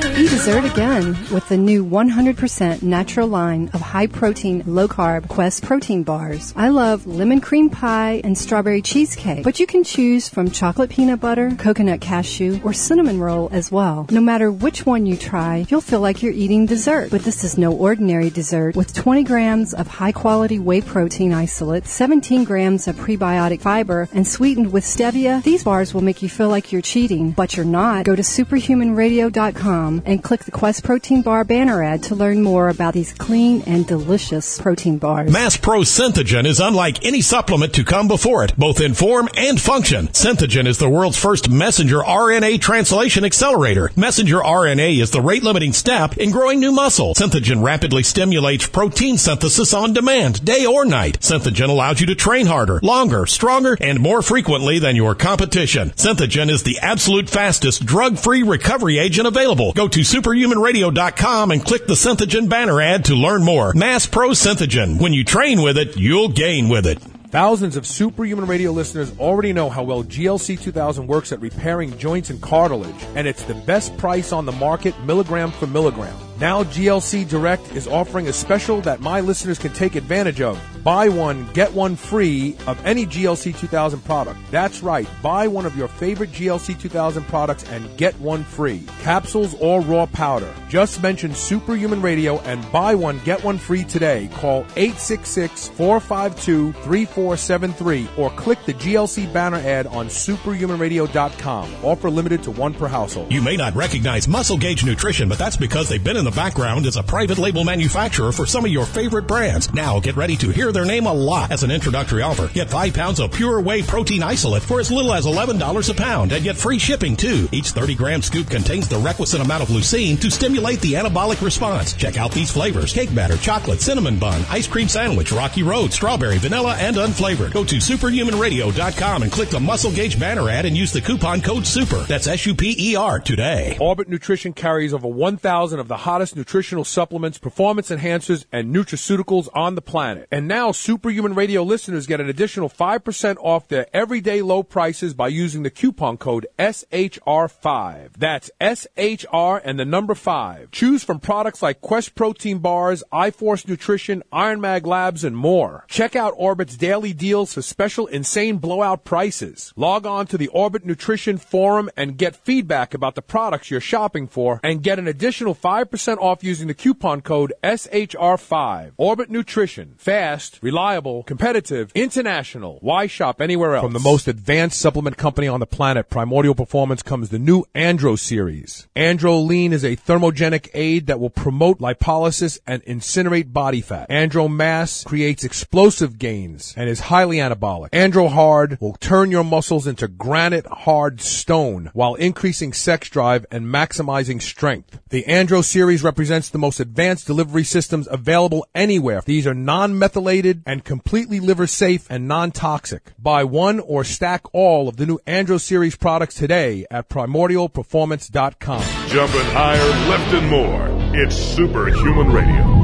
dessert again with the new one hundred percent natural line of high-protein, low-carb Quest protein bars. I love lemon cream pie and strawberry cheesecake, but you can choose from chocolate peanut butter, coconut cashew, or cinnamon roll as well. No matter which one you try, you'll feel like you're eating dessert. But this is no ordinary dessert. With twenty grams of high-quality whey protein isolate, seventeen grams of prebiotic fiber, and sweetened with stevia, these bars will make you feel like you're cheating, but you're not. Go to superhuman radio dot com and click the Quest Protein Bar banner ad to learn more about these clean and delicious protein bars. Mass Pro Synthogen is unlike any supplement to come before it, both in form and function. Synthogen is the world's first messenger R N A translation accelerator. Messenger R N A is the rate-limiting step in growing new muscle. Synthogen rapidly stimulates protein synthesis on demand, day or night. Synthogen allows you to train harder, longer, stronger, and more frequently than your competition. Synthogen is the absolute fastest drug-free recovery agent available. Go to superhuman radio dot com and click the Synthogen banner ad to learn more. Mass Pro Synthogen. When you train with it, you'll gain with it. Thousands of Superhuman Radio listeners already know how well G L C two thousand works at repairing joints and cartilage, and it's the best price on the market, milligram for milligram. Now G L C Direct is offering a special that my listeners can take advantage of. Buy one, get one free of any G L C two thousand product. That's right. Buy one of your favorite G L C two thousand products and get one free. Capsules or raw powder. Just mention Superhuman Radio and buy one, get one free today. Call eight six six, four five two, three four seven three or click the G L C banner ad on superhuman radio dot com. Offer limited to one per household. You may not recognize Muscle Gauge Nutrition, but that's because they've been in the background as a private label manufacturer for some of your favorite brands. Now get ready to hear their name a lot. As an introductory offer, get five pounds of pure whey protein isolate for as little as eleven dollars a pound and get free shipping too. Each thirty gram scoop contains the requisite amount of leucine to stimulate the anabolic response. Check out these flavors: cake batter, chocolate, cinnamon bun, ice cream sandwich, Rocky Road, strawberry, vanilla, and unflavored. Go to superhuman radio dot com and click the Muscle Gauge banner ad and use the coupon code SUPER. That's S U P E R today. Orbit Nutrition carries over one thousand of the hottest nutritional supplements, performance enhancers, and nutraceuticals on the planet. And now Superhuman Radio listeners get an additional five percent off their everyday low prices by using the coupon code S H R five. That's S H R and the number five. Choose from products like Quest Protein Bars, iForce Nutrition, Iron Mag Labs, and more. Check out Orbit's daily deals for special insane blowout prices. Log on to the Orbit Nutrition Forum and get feedback about the products you're shopping for and get an additional five percent off using the coupon code S H R five. Orbit Nutrition. Fast, reliable, competitive, international. Why shop anywhere else? From the most advanced supplement company on the planet, Primordial Performance, comes the new Andro series. Andro Lean is a thermogenic aid that will promote lipolysis and incinerate body fat. Andro Mass creates explosive gains and is highly anabolic. Andro Hard will turn your muscles into granite hard stone while increasing sex drive and maximizing strength. The Andro series represents the most advanced delivery systems available anywhere. These are non-methylated and completely liver safe and non-toxic. Buy one or stack all of the new Andro series products today at primordial performance dot com. Jumping higher, lifting more. It's Superhuman Radio.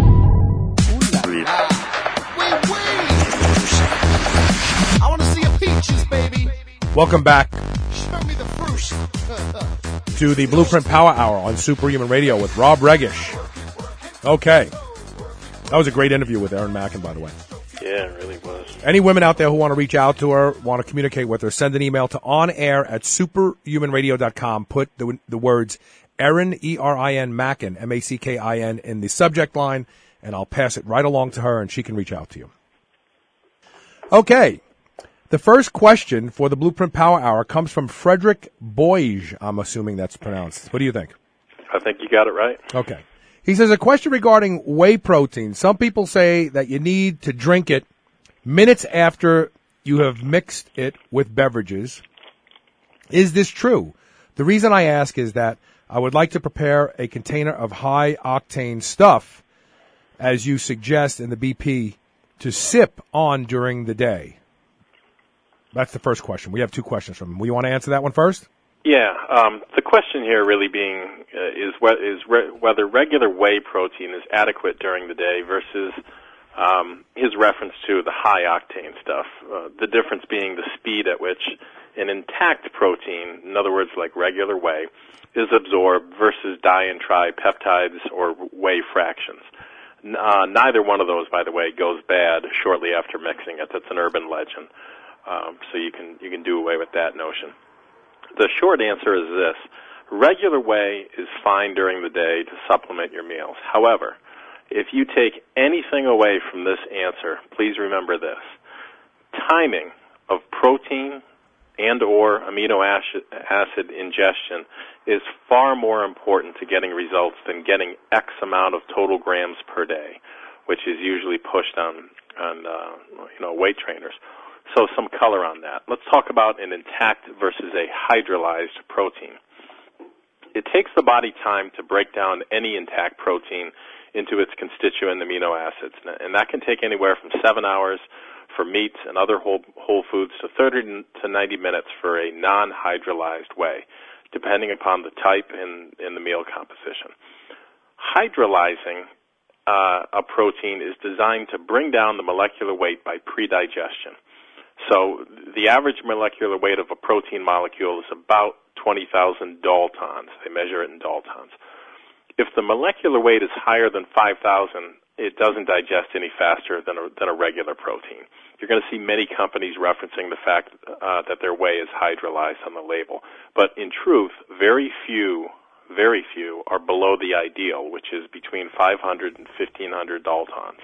I want to see a peaches, baby. Welcome back Show me the fruit. to the Blueprint Power Hour on Superhuman Radio with Rob Regish. Okay. That was a great interview with Erin Mackin, by the way. Yeah, it really was. Any women out there who want to reach out to her, want to communicate with her, send an email to onair at superhuman radio dot com. Put the, the words Erin, E R I N, Mackin, M A C K I N, in the subject line, and I'll pass it right along to her, and she can reach out to you. Okay. The first question for the Blueprint Power Hour comes from Frederick Boyge. I'm assuming that's pronounced. What do you think? I think you got it right. Okay. He says, a question regarding whey protein. Some people say that you need to drink it minutes after you have mixed it with beverages. Is this true? The reason I ask is that I would like to prepare a container of high-octane stuff, as you suggest in the B P, to sip on during the day. That's the first question. We have two questions from him. Will you want to answer that one first? Yeah. Um, the question here really being uh, is, what, is re- whether regular whey protein is adequate during the day versus um, his reference to the high-octane stuff, uh, the difference being the speed at which an intact protein, in other words, like regular whey, is absorbed versus di and tripeptides or whey fractions. Uh, neither one of those, by the way, goes bad shortly after mixing it. That's an urban legend. Um, so you can you can do away with that notion. The short answer is this. Regular whey is fine during the day to supplement your meals. However, if you take anything away from this answer, please remember this. Timing of protein and or amino acid, acid ingestion is far more important to getting results than getting X amount of total grams per day, which is usually pushed on, on uh, you know, weight trainers. So some color on that. Let's talk about an intact versus a hydrolyzed protein. It takes the body time to break down any intact protein into its constituent amino acids, and that can take anywhere from seven hours for meats and other whole, whole foods to thirty to ninety minutes for a non-hydrolyzed whey, depending upon the type and, and the meal composition. Hydrolyzing uh, a protein is designed to bring down the molecular weight by pre-digestion. So the average molecular weight of a protein molecule is about twenty thousand daltons. They measure it in daltons. If the molecular weight is higher than five thousand, it doesn't digest any faster than a, than a regular protein. You're going to see many companies referencing the fact uh, that their whey is hydrolyzed on the label. But in truth, very few, very few are below the ideal, which is between five hundred and fifteen hundred daltons,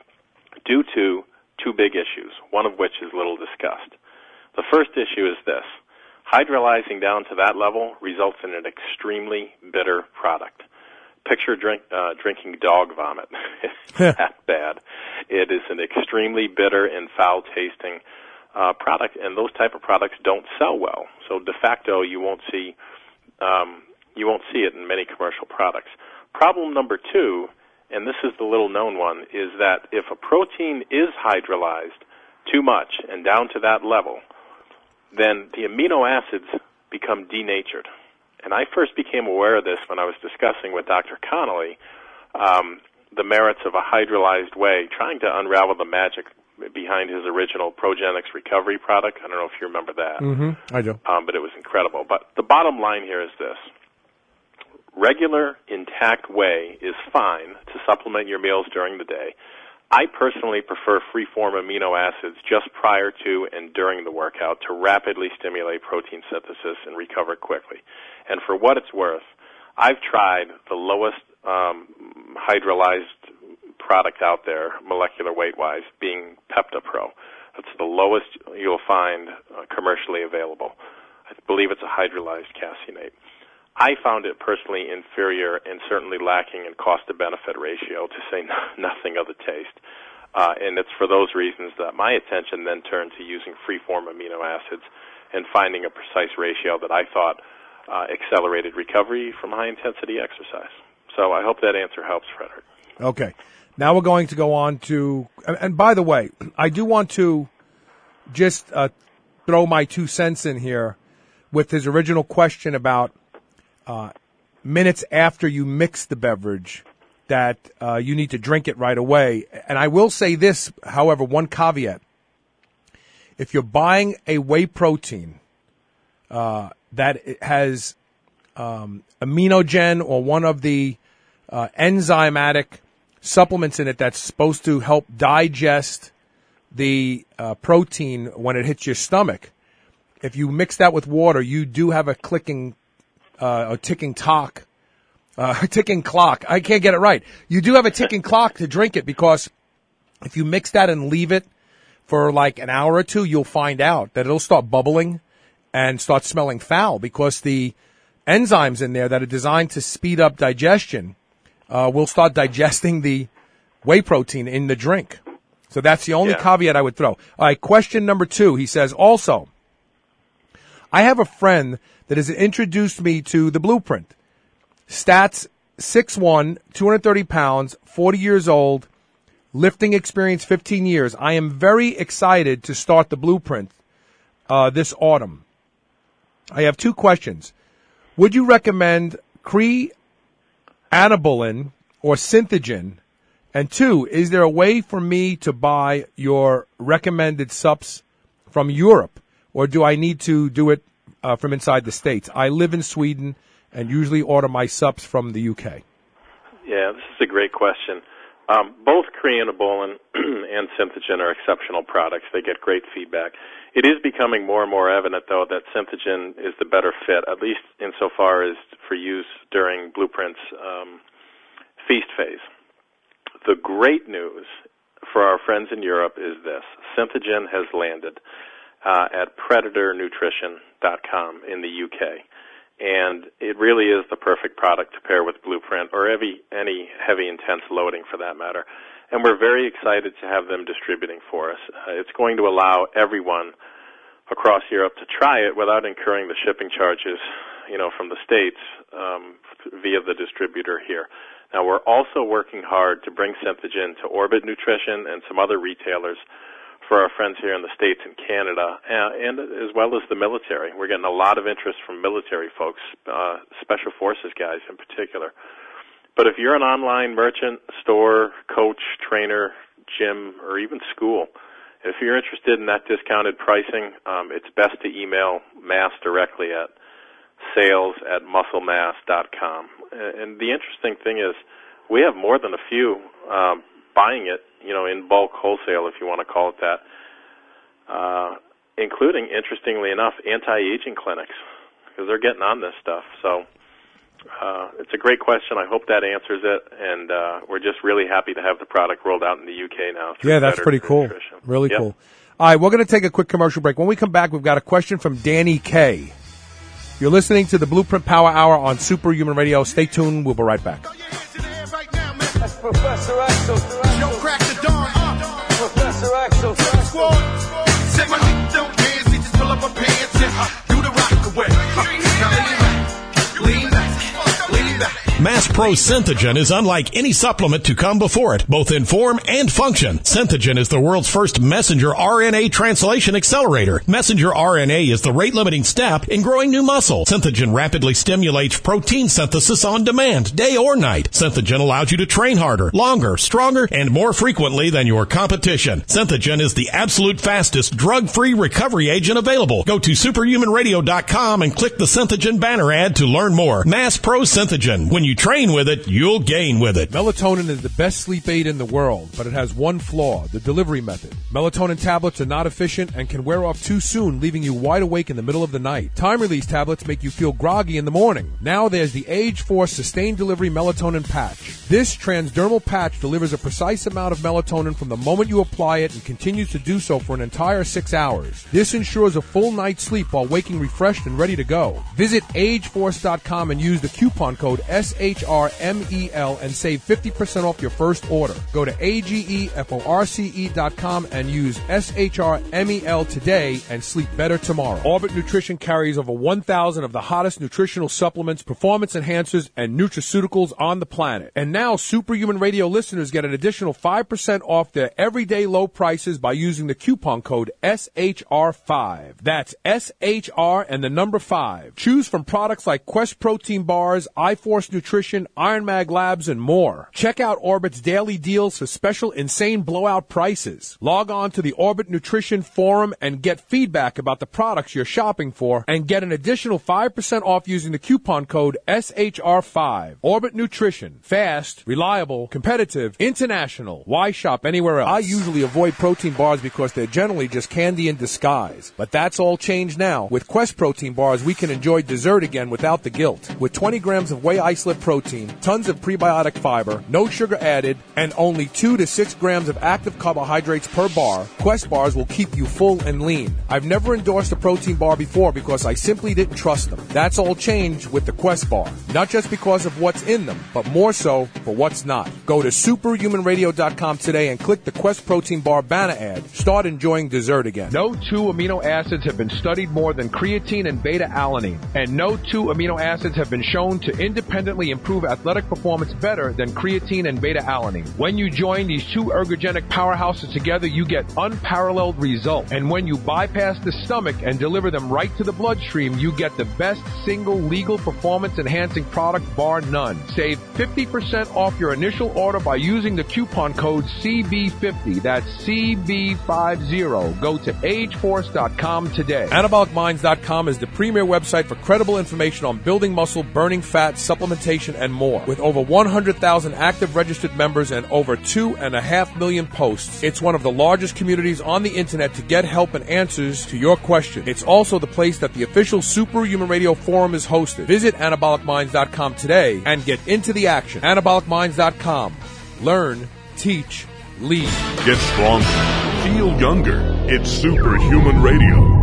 due to two big issues, one of which is little discussed. The first issue is this. Hydrolyzing down to that level results in an extremely bitter product. Picture drink, uh, drinking dog vomit. It's that bad. It is an extremely bitter and foul-tasting uh, product, and those type of products don't sell well. So de facto, you won't see um, you won't see it in many commercial products. Problem number two, and this is the little-known one, is that if a protein is hydrolyzed too much and down to that level, then the amino acids become denatured. And I first became aware of this when I was discussing with Doctor Connolly um, the merits of a hydrolyzed whey, trying to unravel the magic behind his original Progenics recovery product. I don't know if you remember that. Mm-hmm. I do. Um, but it was incredible. But the bottom line here is this. Regular intact whey is fine to supplement your meals during the day. I personally prefer free-form amino acids just prior to and during the workout to rapidly stimulate protein synthesis and recover quickly. And for what it's worth, I've tried the lowest um, hydrolyzed product out there, molecular weight-wise, being PeptaPro. That's the lowest you'll find uh, commercially available. I believe it's a hydrolyzed caseinate. I found it personally inferior and certainly lacking in cost-to-benefit ratio, to say nothing of the taste. Uh, and it's for those reasons that my attention then turned to using free-form amino acids and finding a precise ratio that I thought uh, accelerated recovery from high-intensity exercise. So I hope that answer helps, Frederick. Okay. Now we're going to go on to, and by the way, I do want to just uh, throw my two cents in here with his original question about Uh, minutes after you mix the beverage, that uh, you need to drink it right away. And I will say this, however, one caveat. If you're buying a whey protein uh, that has um, Aminogen or one of the uh, enzymatic supplements in it that's supposed to help digest the uh, protein when it hits your stomach, if you mix that with water, you do have a clicking Uh, a ticking talk, uh, a ticking clock. I can't get it right. You do have a ticking clock to drink it, because if you mix that and leave it for like an hour or two, you'll find out that it'll start bubbling and start smelling foul, because the enzymes in there that are designed to speed up digestion uh, will start digesting the whey protein in the drink. So that's the only yeah. caveat I would throw. All right, question number two. He says, also, I have a friend that has introduced me to the Blueprint. Stats six one, two hundred thirty pounds, forty years old, lifting experience fifteen years. I am very excited to start the Blueprint uh, this autumn. I have two questions. Would you recommend Creanabolin or Synthogen? And two, is there a way for me to buy your recommended subs from Europe or do I need to do it uh, from inside the States? I live in Sweden and usually order my sups from the U K. Yeah, this is a great question. Um, both Creatinine and Synthogen are exceptional products. They get great feedback. It is becoming more and more evident, though, that Synthogen is the better fit, at least insofar as for use during Blueprint's um, feast phase. The great news for our friends in Europe is this. Synthogen has landed uh, at predator nutrition dot com in the U K. And it really is the perfect product to pair with Blueprint or any, any heavy, intense loading for that matter. And we're very excited to have them distributing for us. Uh, it's going to allow everyone across Europe to try it without incurring the shipping charges, you know, from the States um, via the distributor here. Now, we're also working hard to bring Synthogen to Orbit Nutrition and some other retailers for our friends here in the States and Canada, uh, and as well as the military. We're getting a lot of interest from military folks, uh, Special Forces guys in particular. But if you're an online merchant, store, coach, trainer, gym, or even school, if you're interested in that discounted pricing, um, it's best to email Mass directly at sales at muscle mass dot com. And the interesting thing is we have more than a few um, buying it, you know, in bulk wholesale, if you want to call it that, uh, including, interestingly enough, anti-aging clinics, because they're getting on this stuff. So uh, it's a great question. I hope that answers it, and uh, we're just really happy to have the product rolled out in the U K now. Yeah, that's pretty cool. Nutrition. Really yep. cool. All right, we're going to take a quick commercial break. When we come back, we've got a question from Danny K. You're listening to the Blueprint Power Hour on Superhuman Radio. Stay tuned. We'll be right back. That's Professor Axel. Yo, crack the dawn up. Professor Axel. Squad. Say my niggas don't dance, they just pull up my pants and uh, do the rock away. Uh, now lean back, lean back, lean back. Mass Pro Synthogen is unlike any supplement to come before it, both in form and function. Synthogen is the world's first messenger R N A translation accelerator. Messenger R N A is the rate-limiting step in growing new muscle. Synthogen rapidly stimulates protein synthesis on demand, day or night. Synthogen allows you to train harder, longer, stronger, and more frequently than your competition. Synthogen is the absolute fastest drug-free recovery agent available. Go to superhuman radio dot com and click the Synthogen banner ad to learn more. Mass Pro Synthogen. When you train with it, you'll gain with it. Melatonin is the best sleep aid in the world, but it has one flaw, the delivery method. Melatonin tablets are not efficient and can wear off too soon, leaving you wide awake in the middle of the night. Time-release tablets make you feel groggy in the morning. Now there's the Age Force Sustained Delivery Melatonin Patch. This transdermal patch delivers a precise amount of melatonin from the moment you apply it and continues to do so for an entire six hours. This ensures a full night's sleep while waking refreshed and ready to go. Visit age force dot com and use the coupon code S H R M E L and save fifty percent off your first order. Go to A G E F O R C E dot com and use S H R M E L today and sleep better tomorrow. Orbit Nutrition carries over one thousand of the hottest nutritional supplements, performance enhancers, and nutraceuticals on the planet. And now Superhuman Radio listeners get an additional five percent off their everyday low prices by using the coupon code S H R five. That's S H R and the number five. Choose from products like Quest Protein Bars, iForce Nutrition, Iron Mag Labs, and more. Check out Orbit's daily deals for special insane blowout prices. Log on to the Orbit Nutrition Forum and get feedback about the products you're shopping for and get an additional five percent off using the coupon code S H R five. Orbit Nutrition. Fast, reliable, competitive, international. Why shop anywhere else? I usually avoid protein bars because they're generally just candy in disguise. But that's all changed now. With Quest Protein Bars, we can enjoy dessert again without the guilt. With twenty grams of whey isolate protein, tons of prebiotic fiber, no sugar added, and only two to six grams of active carbohydrates per bar, Quest bars will keep you full and lean. I've never endorsed a protein bar before because I simply didn't trust them. That's all changed with the Quest bar. Not just because of what's in them, but more so for what's not. Go to superhuman radio dot com today and click the Quest Protein Bar banner ad. Start enjoying dessert again. No two amino acids have been studied more than creatine and beta-alanine, and no two amino acids have been shown to independently improve athletic performance better than creatine and beta-alanine. When you join these two ergogenic powerhouses together, you get unparalleled results. And when you bypass the stomach and deliver them right to the bloodstream, you get the best single legal performance-enhancing product bar none. Save fifty percent off your initial order by using the coupon code C B fifty. That's C B fifty. Go to age force dot com today. Anabolic Minds dot com is the premier website for credible information on building muscle, burning fat, supplementation, and more. With over one hundred thousand active registered members and over two and a half million posts, it's one of the largest communities on the internet to get help and answers to your questions. It's also the place that the official Superhuman Radio Forum is hosted. Visit Anabolic Minds dot com today and get into the action. Anabolic Minds dot com. Learn, teach, lead. Get stronger. Feel younger. It's Superhuman Radio.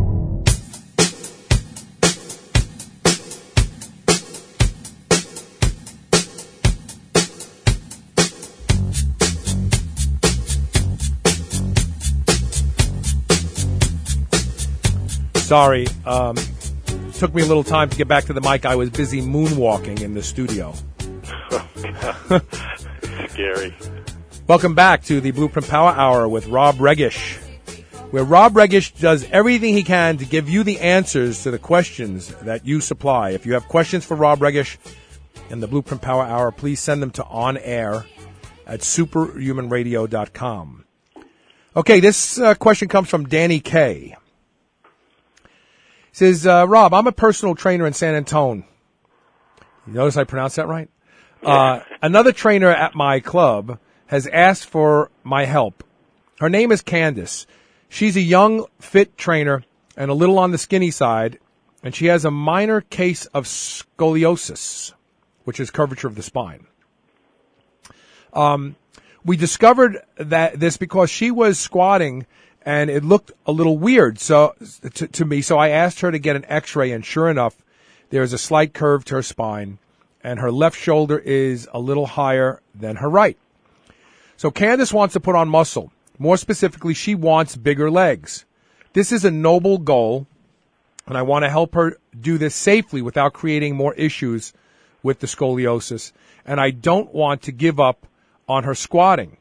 Sorry, um, took me a little time to get back to the mic. I was busy moonwalking in the studio. Oh, God. It's scary. Welcome back to the Blueprint Power Hour with Rob Regish, where Rob Regish does everything he can to give you the answers to the questions that you supply. If you have questions for Rob Regish and the Blueprint Power Hour, please send them to onair at superhuman radio dot com. Okay, this uh, question comes from Danny K. He says, uh, Rob, I'm a personal trainer in San Antonio. You notice I pronounced that right? Uh, another trainer at my club has asked for my help. Her name is Candace. She's a young, fit trainer and a little on the skinny side, and she has a minor case of scoliosis, which is curvature of the spine. Um, we discovered that this because she was squatting and it looked a little weird so to, to me. So I asked her to get an x-ray, and sure enough, there's a slight curve to her spine, and her left shoulder is a little higher than her right. So Candace wants to put on muscle. More specifically, she wants bigger legs. This is a noble goal, and I want to help her do this safely without creating more issues with the scoliosis, and I don't want to give up on her squatting.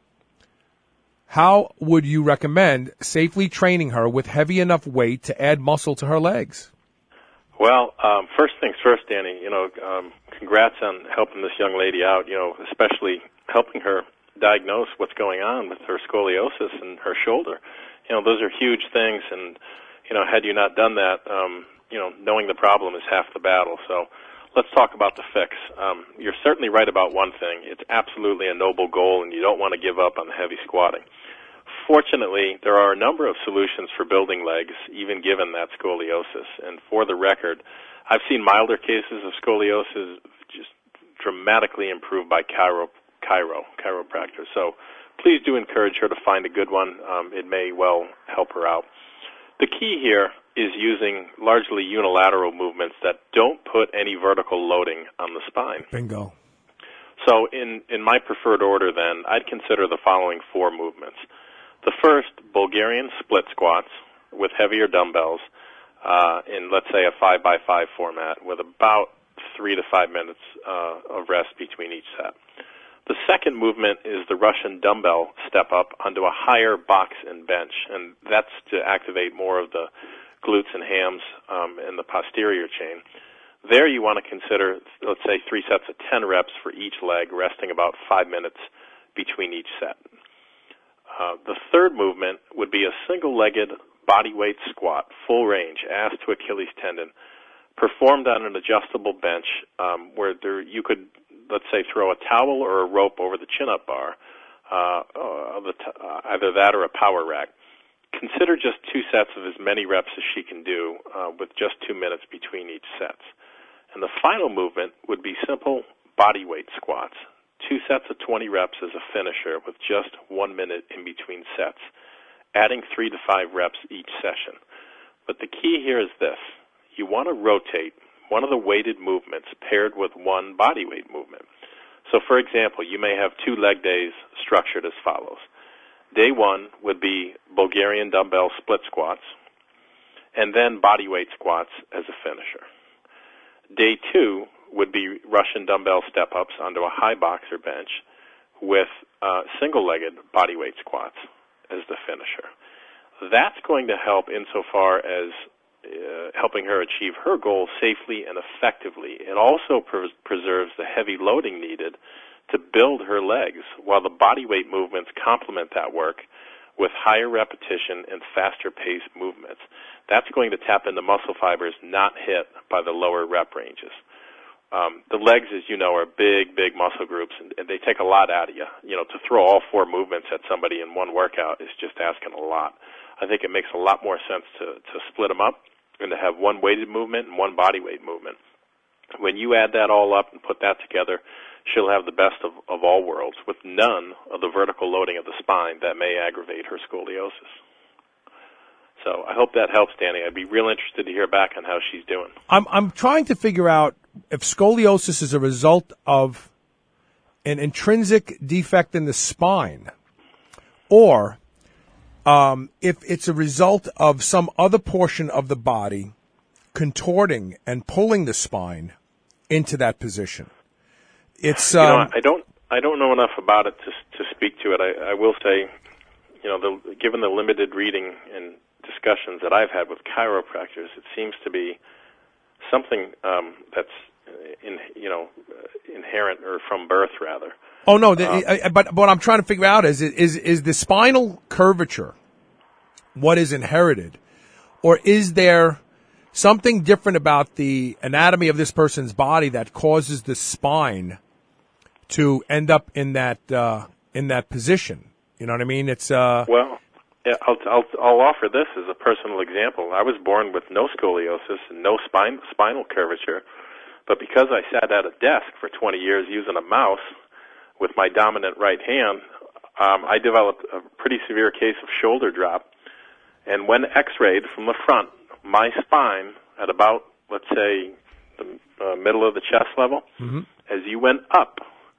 How would you recommend safely training her with heavy enough weight to add muscle to her legs? Well, um, first things first, Danny, you know, um, congrats on helping this young lady out, you know, especially helping her diagnose what's going on with her scoliosis and her shoulder. You know, those are huge things, and, you know, had you not done that, um, you know, knowing the problem is half the battle. So let's talk about the fix. Um, you're certainly right about one thing. It's absolutely a noble goal, and you don't want to give up on the heavy squatting. Fortunately, there are a number of solutions for building legs, even given that scoliosis. And for the record, I've seen milder cases of scoliosis just dramatically improved by chiro, chiro, chiropractors. So please do encourage her to find a good one. Um, it may well help her out. The key here is using largely unilateral movements that don't put any vertical loading on the spine. Bingo. So in, in my preferred order, then, I'd consider the following four movements. The first, Bulgarian split squats with heavier dumbbells uh, in, let's say, a five by five format with about three to five minutes uh, of rest between each set. The second movement is the Russian dumbbell step-up onto a higher box and bench, and that's to activate more of the glutes and hams um, in the posterior chain. There you want to consider, let's say, three sets of ten reps for each leg, resting about five minutes between each set. Uh, the third movement would be a single-legged bodyweight squat, full range, ass to Achilles tendon, performed on an adjustable bench um, where there, you could, let's say, throw a towel or a rope over the chin-up bar, uh, uh, the t- uh, either that or a power rack. Consider just two sets of as many reps as she can do uh, with just two minutes between each sets. And the final movement would be simple bodyweight squats. Two sets of twenty reps as a finisher with just one minute in between sets, adding three to five reps each session. But the key here is this. You want to rotate one of the weighted movements paired with one bodyweight movement. So, for example, you may have two leg days structured as follows. Day one would be Bulgarian dumbbell split squats, and then bodyweight squats as a finisher. Day two would be Russian dumbbell step-ups onto a high box or bench with uh, single-legged bodyweight squats as the finisher. That's going to help insofar as uh, helping her achieve her goal safely and effectively. It also pres- preserves the heavy loading needed to build her legs, while the body weight movements complement that work with higher repetition and faster paced movements. That's going to tap into muscle fibers not hit by the lower rep ranges. Um, the legs, as you know, are big, big muscle groups, and, and they take a lot out of you. You know, to throw all four movements at somebody in one workout is just asking a lot. I think it makes a lot more sense to, to split them up and to have one weighted movement and one body weight movement. When you add that all up and put that together, she'll have the best of, of all worlds with none of the vertical loading of the spine that may aggravate her scoliosis. So I hope that helps, Danny. I'd be real interested to hear back on how she's doing. I'm I'm trying to figure out if scoliosis is a result of an intrinsic defect in the spine, or um, if it's a result of some other portion of the body contorting and pulling the spine into that position. It's um, you know, I don't I don't know enough about it to to speak to it. I, I will say, you know, the, given the limited reading and discussions that I've had with chiropractors, it seems to be something um, that's in, you know, inherent or from birth rather. Oh no, the, um, I, but what I'm trying to figure out is is is the spinal curvature what is inherited, or is there something different about the anatomy of this person's body that causes the spine to end up in that uh, in that position? You know what I mean? It's uh, well. Yeah, I'll, I'll, I'll offer this as a personal example. I was born with no scoliosis and no spine, spinal curvature, but because I sat at a desk for twenty years using a mouse with my dominant right hand, um, I developed a pretty severe case of shoulder drop. And when x-rayed from the front, my spine at about, let's say, the uh, middle of the chest level, mm-hmm. as you went up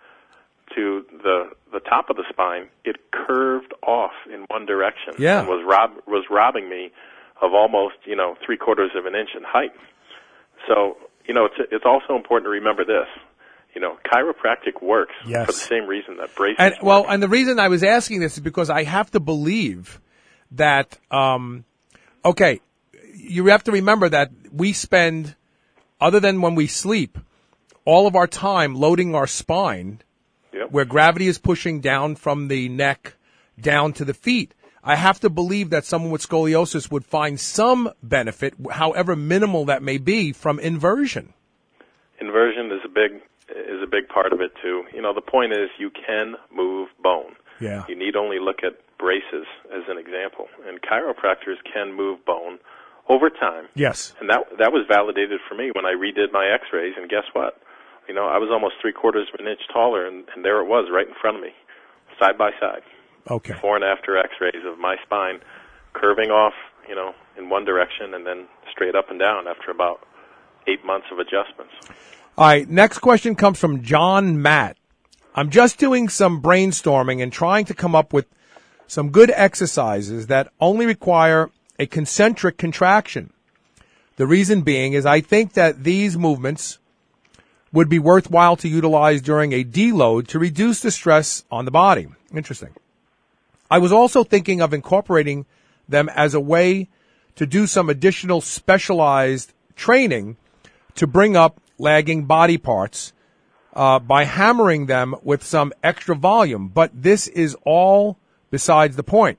to the the top of the spine, it curved off in one direction yeah. and was rob was robbing me of almost, you know, three quarters of an inch in height. So, you know, it's it's also important to remember this. You know, chiropractic works yes. for the same reason that braces and, work. Well, and the reason I was asking this is because I have to believe that, um, okay, you have to remember that we spend, other than when we sleep, all of our time loading our spine, yep. where gravity is pushing down from the neck down to the feet. I have to believe that someone with scoliosis would find some benefit, however minimal that may be, from inversion. Inversion is a big is a big part of it too. You know, the point is you can move bone. Yeah. You need only look at braces as an example, and chiropractors can move bone over time. Yes. And that that was validated for me when I redid my x-rays, and guess what? You know, I was almost three quarters of an inch taller, and, and there it was right in front of me, side by side. Okay. Before and after x-rays of my spine curving off, you know, in one direction and then straight up and down after about eight months of adjustments. All right, next question comes from John Matt. I'm just doing some brainstorming and trying to come up with some good exercises that only require a concentric contraction. The reason being is I think that these movements would be worthwhile to utilize during a deload to reduce the stress on the body. Interesting. I was also thinking of incorporating them as a way to do some additional specialized training to bring up lagging body parts uh, by hammering them with some extra volume. But this is all besides the point.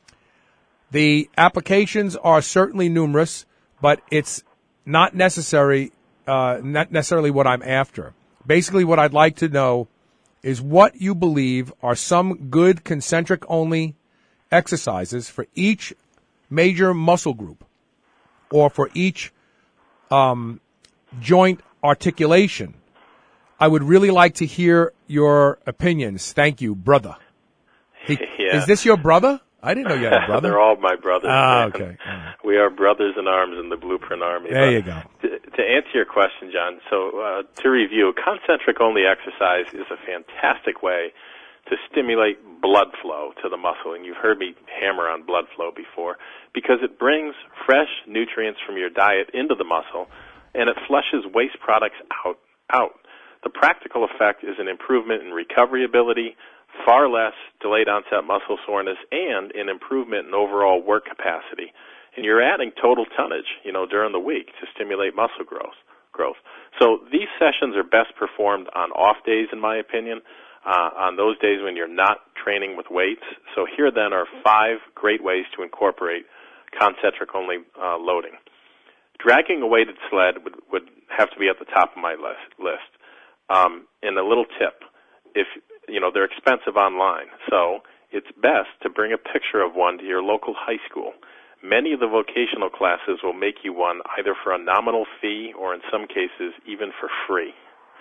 The applications are certainly numerous, but it's not necessary, uh, not necessarily what I'm after. Basically, what I'd like to know is what you believe are some good concentric-only exercises for each major muscle group or for each um, joint articulation. I would really like to hear your opinions. Thank you, brother. He, yeah. Is this your brother? I didn't know you had a brother. They're all my brothers. Ah, man. okay. We are brothers in arms in the Blueprint Army. There but you go. To, to answer your question, John, so uh, to review, concentric-only exercise is a fantastic way to stimulate blood flow to the muscle, and you've heard me hammer on blood flow before, because it brings fresh nutrients from your diet into the muscle, and it flushes waste products out. out. The practical effect is an improvement in recovery ability, far less delayed onset muscle soreness, and an improvement in overall work capacity. And you're adding total tonnage, you know, during the week to stimulate muscle growth. Growth. So these sessions are best performed on off days, in my opinion. uh, on those days when you're not training with weights. So here then are five great ways to incorporate concentric-only uh, loading. Dragging a weighted sled would, would have to be at the top of my list. list. Um, and a little tip, if you know, they're expensive online, so it's best to bring a picture of one to your local high school. Many of the vocational classes will make you one either for a nominal fee or in some cases even for free.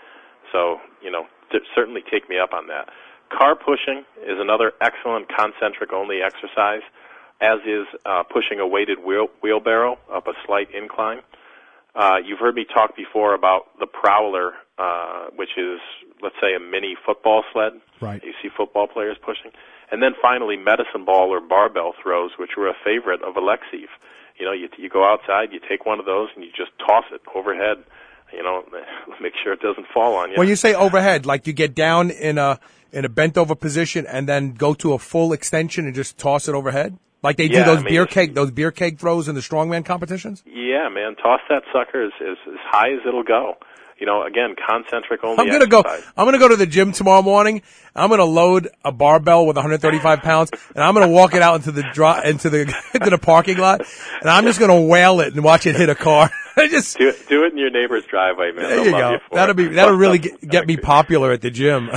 So, you know, t- certainly take me up on that. Car pushing is another excellent concentric-only exercise, as is uh, pushing a weighted wheel- wheelbarrow up a slight incline. Uh, you've heard me talk before about the Prowler, uh, which is, let's say, a mini football sled. Right. You see football players pushing. And then finally, medicine ball or barbell throws, which were a favorite of Alexiev. You know, you, you go outside, you take one of those, and you just toss it overhead. You know, make sure it doesn't fall on you. When you say overhead, like you get down in a in a bent over position and then go to a full extension and just toss it overhead, like they yeah, do those I mean, beer keg those beer keg throws in the strongman competitions. Yeah, man, toss that sucker as, as, as high as it'll go. You know, again, concentric only. I'm gonna exercise. go. I'm gonna go to the gym tomorrow morning. I'm gonna load a barbell with one hundred thirty-five pounds, and I'm gonna walk it out into the dro- into the into the parking lot, and I'm just gonna whale it and watch it hit a car. just do it. Do it in your neighbor's driveway, man. There They'll you love go. You for that'll it. be that'll really get, get me popular at the gym.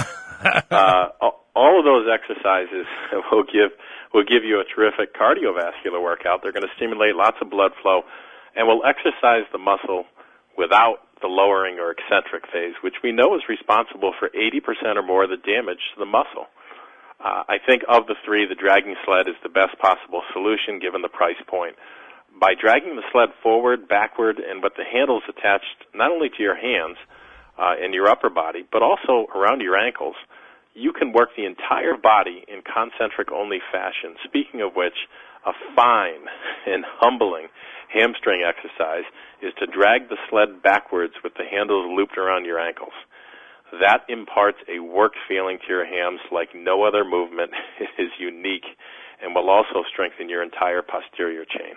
uh, all of those exercises will give will give you a terrific cardiovascular workout. They're going to stimulate lots of blood flow, and will exercise the muscle without the lowering or eccentric phase, which we know is responsible for eighty percent or more of the damage to the muscle. Uh, I think of the three, the dragging sled is the best possible solution given the price point. By dragging the sled forward, backward, and with the handles attached not only to your hands uh, and your upper body, but also around your ankles, you can work the entire body in concentric-only fashion. Speaking of which, a fine and humbling hamstring exercise is to drag the sled backwards with the handles looped around your ankles. That imparts a work feeling to your hams like no other movement. It is unique and will also strengthen your entire posterior chain.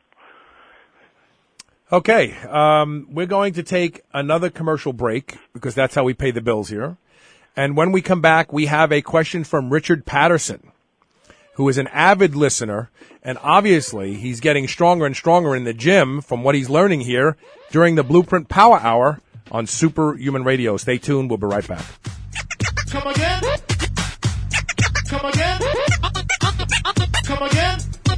Okay, um, we're going to take another commercial break because that's how we pay the bills here. And when we come back, we have a question from Richard Patterson, who is an avid listener, and obviously he's getting stronger and stronger in the gym from what he's learning here during the Blueprint Power Hour on Superhuman Radio. Stay tuned. We'll be right back. Come again? Come again? Come again?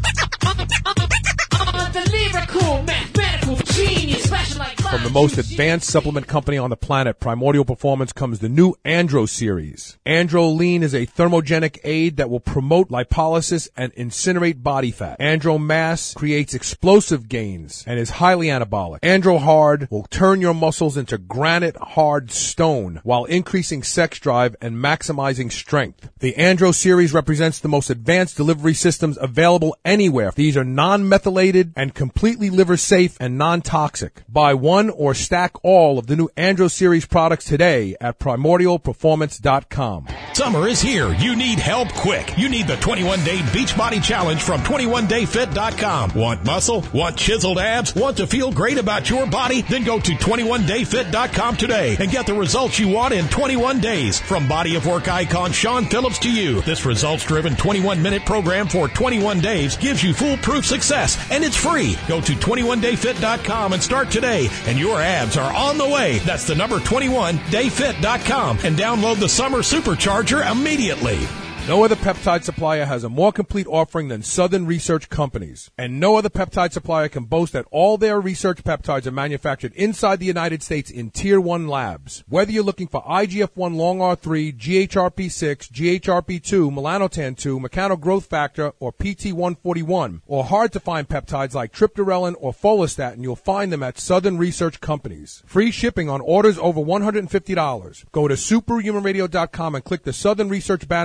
The lyrical, mathematical genius, fashion like From the most advanced supplement company on the planet, Primordial Performance, comes the new Andro series. Andro Lean is a thermogenic aid that will promote lipolysis and incinerate body fat. Andro Mass creates explosive gains and is highly anabolic. Andro Hard will turn your muscles into granite hard stone while increasing sex drive and maximizing strength. The Andro series represents the most advanced delivery systems available anywhere. These are non-methylated and completely liver safe and non-toxic. Buy one or stack all of the new Andro series products today at primordial performance dot com. Summer is here. You need help quick. You need the twenty-one day Beachbody Challenge from twenty-one day fit dot com. Want muscle? Want chiseled abs? Want to feel great about your body? Then go to twenty-one day fit dot com today and get the results you want in twenty-one days. From body of work icon Sean Phillips to you, this results-driven twenty-one minute program for twenty-one days gives you foolproof success, and it's free. Go to twenty-one day fit dot com and start today, and your abs are on the way. That's the number twenty-one day fit dot com, and download the Summer Supercharger immediately. No other peptide supplier has a more complete offering than Southern Research Companies. And no other peptide supplier can boast that all their research peptides are manufactured inside the United States in Tier one labs. Whether you're looking for I G F one long R three, G H R P six, G H R P two, melanotan two, mechano growth factor, or P T one forty-one, or hard-to-find peptides like triptorelin or follistatin, you'll find them at Southern Research Companies. Free shipping on orders over one hundred fifty dollars. Go to superhuman radio dot com and click the Southern Research banner ad today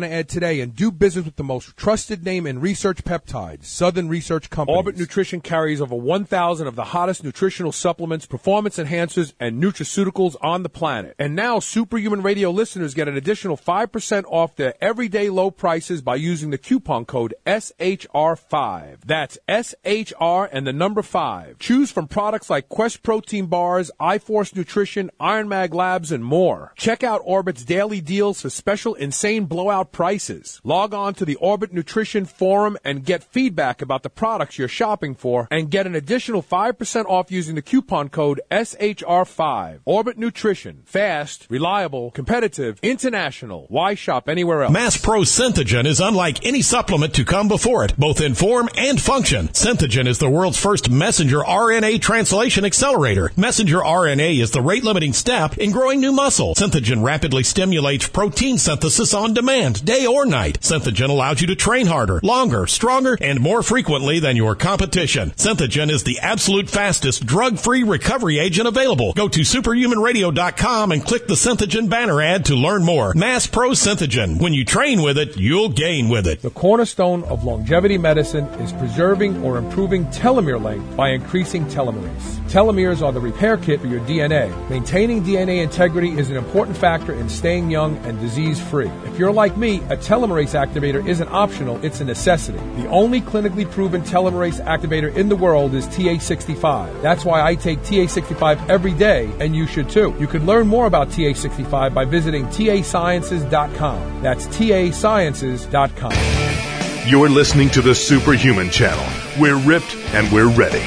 today and do business with the most trusted name in research peptides, Southern Research Company. Orbit Nutrition carries over one thousand of the hottest nutritional supplements, performance enhancers, and nutraceuticals on the planet. And now Superhuman Radio listeners get an additional five percent off their everyday low prices by using the coupon code S H R five. That's S H R and the number five. Choose from products like Quest Protein Bars, iForce Nutrition, Iron Mag Labs, and more. Check out Orbit's daily deals for special insane blowout prices. Log on to the Orbit Nutrition Forum and get feedback about the products you're shopping for and get an additional five percent off using the coupon code S H R five. Orbit Nutrition. Fast, reliable, competitive, international. Why shop anywhere else? Mass Pro Synthogen is unlike any supplement to come before it, both in form and function. Synthogen is the world's first messenger R N A translation accelerator. Messenger R N A is the rate-limiting step in growing new muscle. Synthogen rapidly stimulates protein synthesis on demand, day or night. Synthogen allows you to train harder, longer, stronger, and more frequently than your competition. Synthogen is the absolute fastest drug-free recovery agent available. Go to superhuman radio dot com and click the Synthogen banner ad to learn more. Mass Pro Synthogen. When you train with it, you'll gain with it. The cornerstone of longevity medicine is preserving or improving telomere length by increasing telomerase. Telomeres are the repair kit for your D N A. Maintaining D N A integrity is an important factor in staying young and disease-free. If you're like me, a telomerase activator isn't optional, it's a necessity. The only clinically proven telomerase activator in the world is T A sixty-five. That's why I take T A sixty-five every day, and you should too. You can learn more about T A sixty-five by visiting T A sciences dot com. That's T A sciences dot com. You're listening to the Superhuman Channel. We're ripped and we're ready.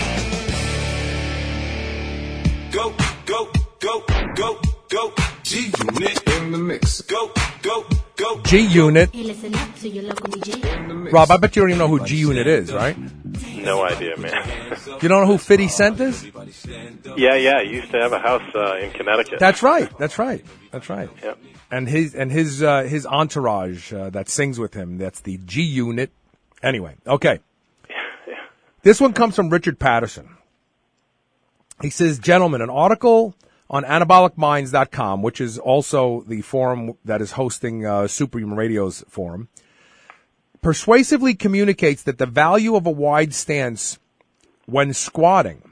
Go, go, go, go, go. G-Unit in the mix. Go, go, go. G-Unit. Rob, I bet you don't even know who G-Unit is, right? No idea, man. You don't know who fifty Cent is? Yeah, yeah. He used to have a house uh, in Connecticut. That's right. That's right. That's right. Yep. And his and his uh, his entourage uh, that sings with him. That's the G Unit. Anyway, okay. Yeah. This one comes from Richard Patterson. He says, "Gentlemen, an article on anabolic minds dot com, which is also the forum that is hosting uh, Superhuman Radio's forum, persuasively communicates that the value of a wide stance when squatting.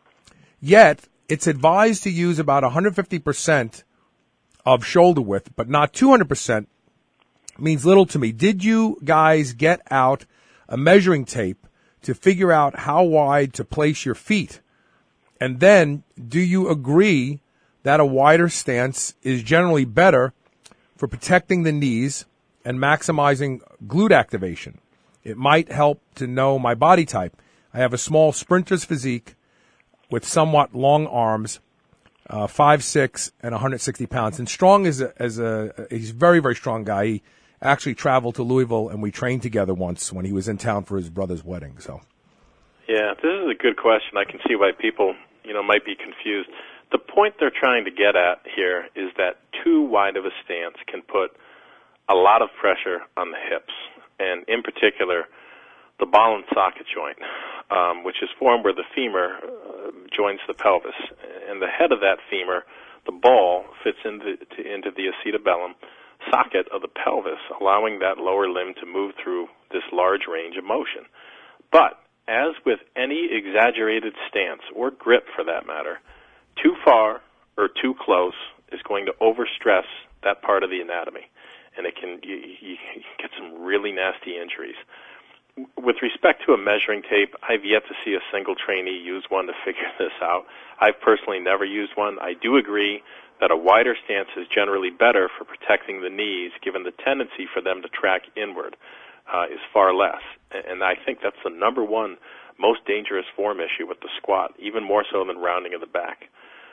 Yet, it's advised to use about one hundred fifty percent of shoulder width, but not two hundred percent, means little to me. Did you guys get out a measuring tape to figure out how wide to place your feet? And then, do you agree that a wider stance is generally better for protecting the knees and maximizing glute activation? It might help to know my body type. I have a small sprinter's physique with somewhat long arms, uh, five six and one hundred sixty pounds. And strong as a, as a, he's a very, very strong guy. He actually traveled to Louisville and we trained together once when he was in town for his brother's wedding. So, yeah, this is a good question. I can see why people, you know, might be confused. The point they're trying to get at here is that too wide of a stance can put a lot of pressure on the hips, and in particular, the ball and socket joint, um, which is formed where the femur uh, joins the pelvis. And the head of that femur, the ball, fits into, to, into the acetabellum socket of the pelvis, allowing that lower limb to move through this large range of motion. But, as with any exaggerated stance, or grip for that matter, too far or too close is going to overstress that part of the anatomy, and it can you, you get some really nasty injuries. With respect to a measuring tape, I've yet to see a single trainee use one to figure this out. I've personally never used one. I do agree that a wider stance is generally better for protecting the knees, given the tendency for them to track inward uh, is far less. And I think that's the number one most dangerous form issue with the squat, even more so than rounding of the back.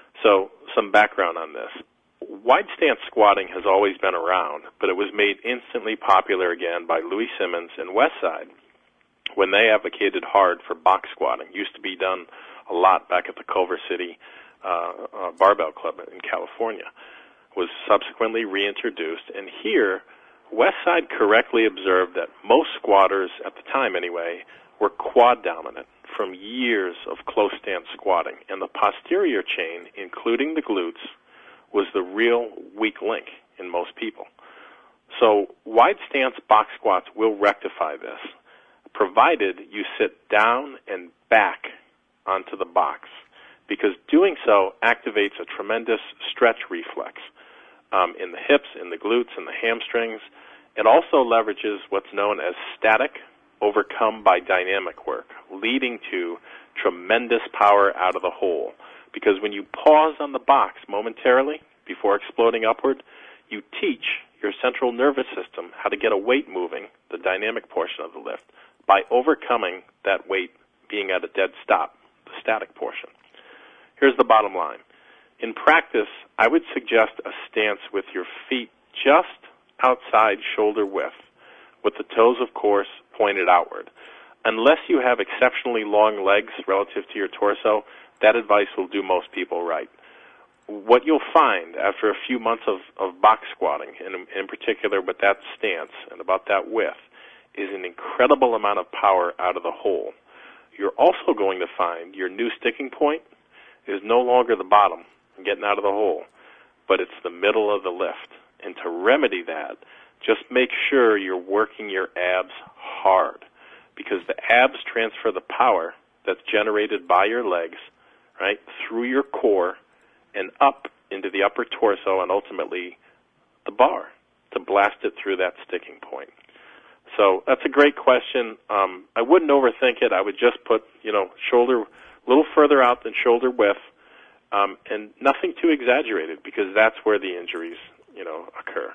So some background on this. Wide stance squatting has always been around, but it was made instantly popular again by Louis Simmons and Westside when they advocated hard for box squatting. It used to be done a lot back at the Culver City uh, uh, Barbell Club in California. Was subsequently reintroduced, and here Westside correctly observed that most squatters, at the time anyway, were quad dominant from years of close stance squatting, and the posterior chain, including the glutes, was the real weak link in most people. So wide stance box squats will rectify this, provided you sit down and back onto the box, because doing so activates a tremendous stretch reflex um, in the hips, in the glutes, in the hamstrings. It also leverages what's known as static overcome by dynamic work, leading to tremendous power out of the hole. Because when you pause on the box momentarily before exploding upward, you teach your central nervous system how to get a weight moving, the dynamic portion of the lift, by overcoming that weight being at a dead stop, the static portion. Here's the bottom line. In practice, I would suggest a stance with your feet just outside shoulder width, with the toes, of course, pointed outward. Unless you have exceptionally long legs relative to your torso, that advice will do most people right. What you'll find after a few months of, of box squatting, in, in particular with that stance and about that width, is an incredible amount of power out of the hole. You're also going to find your new sticking point is no longer the bottom, getting out of the hole, but it's the middle of the lift. And to remedy that, just make sure you're working your abs hard, because the abs transfer the power that's generated by your legs, right, through your core and up into the upper torso and ultimately the bar to blast it through that sticking point. So that's a great question. Um, I wouldn't overthink it. I would just put, you know, shoulder a little further out than shoulder width, um, and nothing too exaggerated, because that's where the injuries, you know, occur.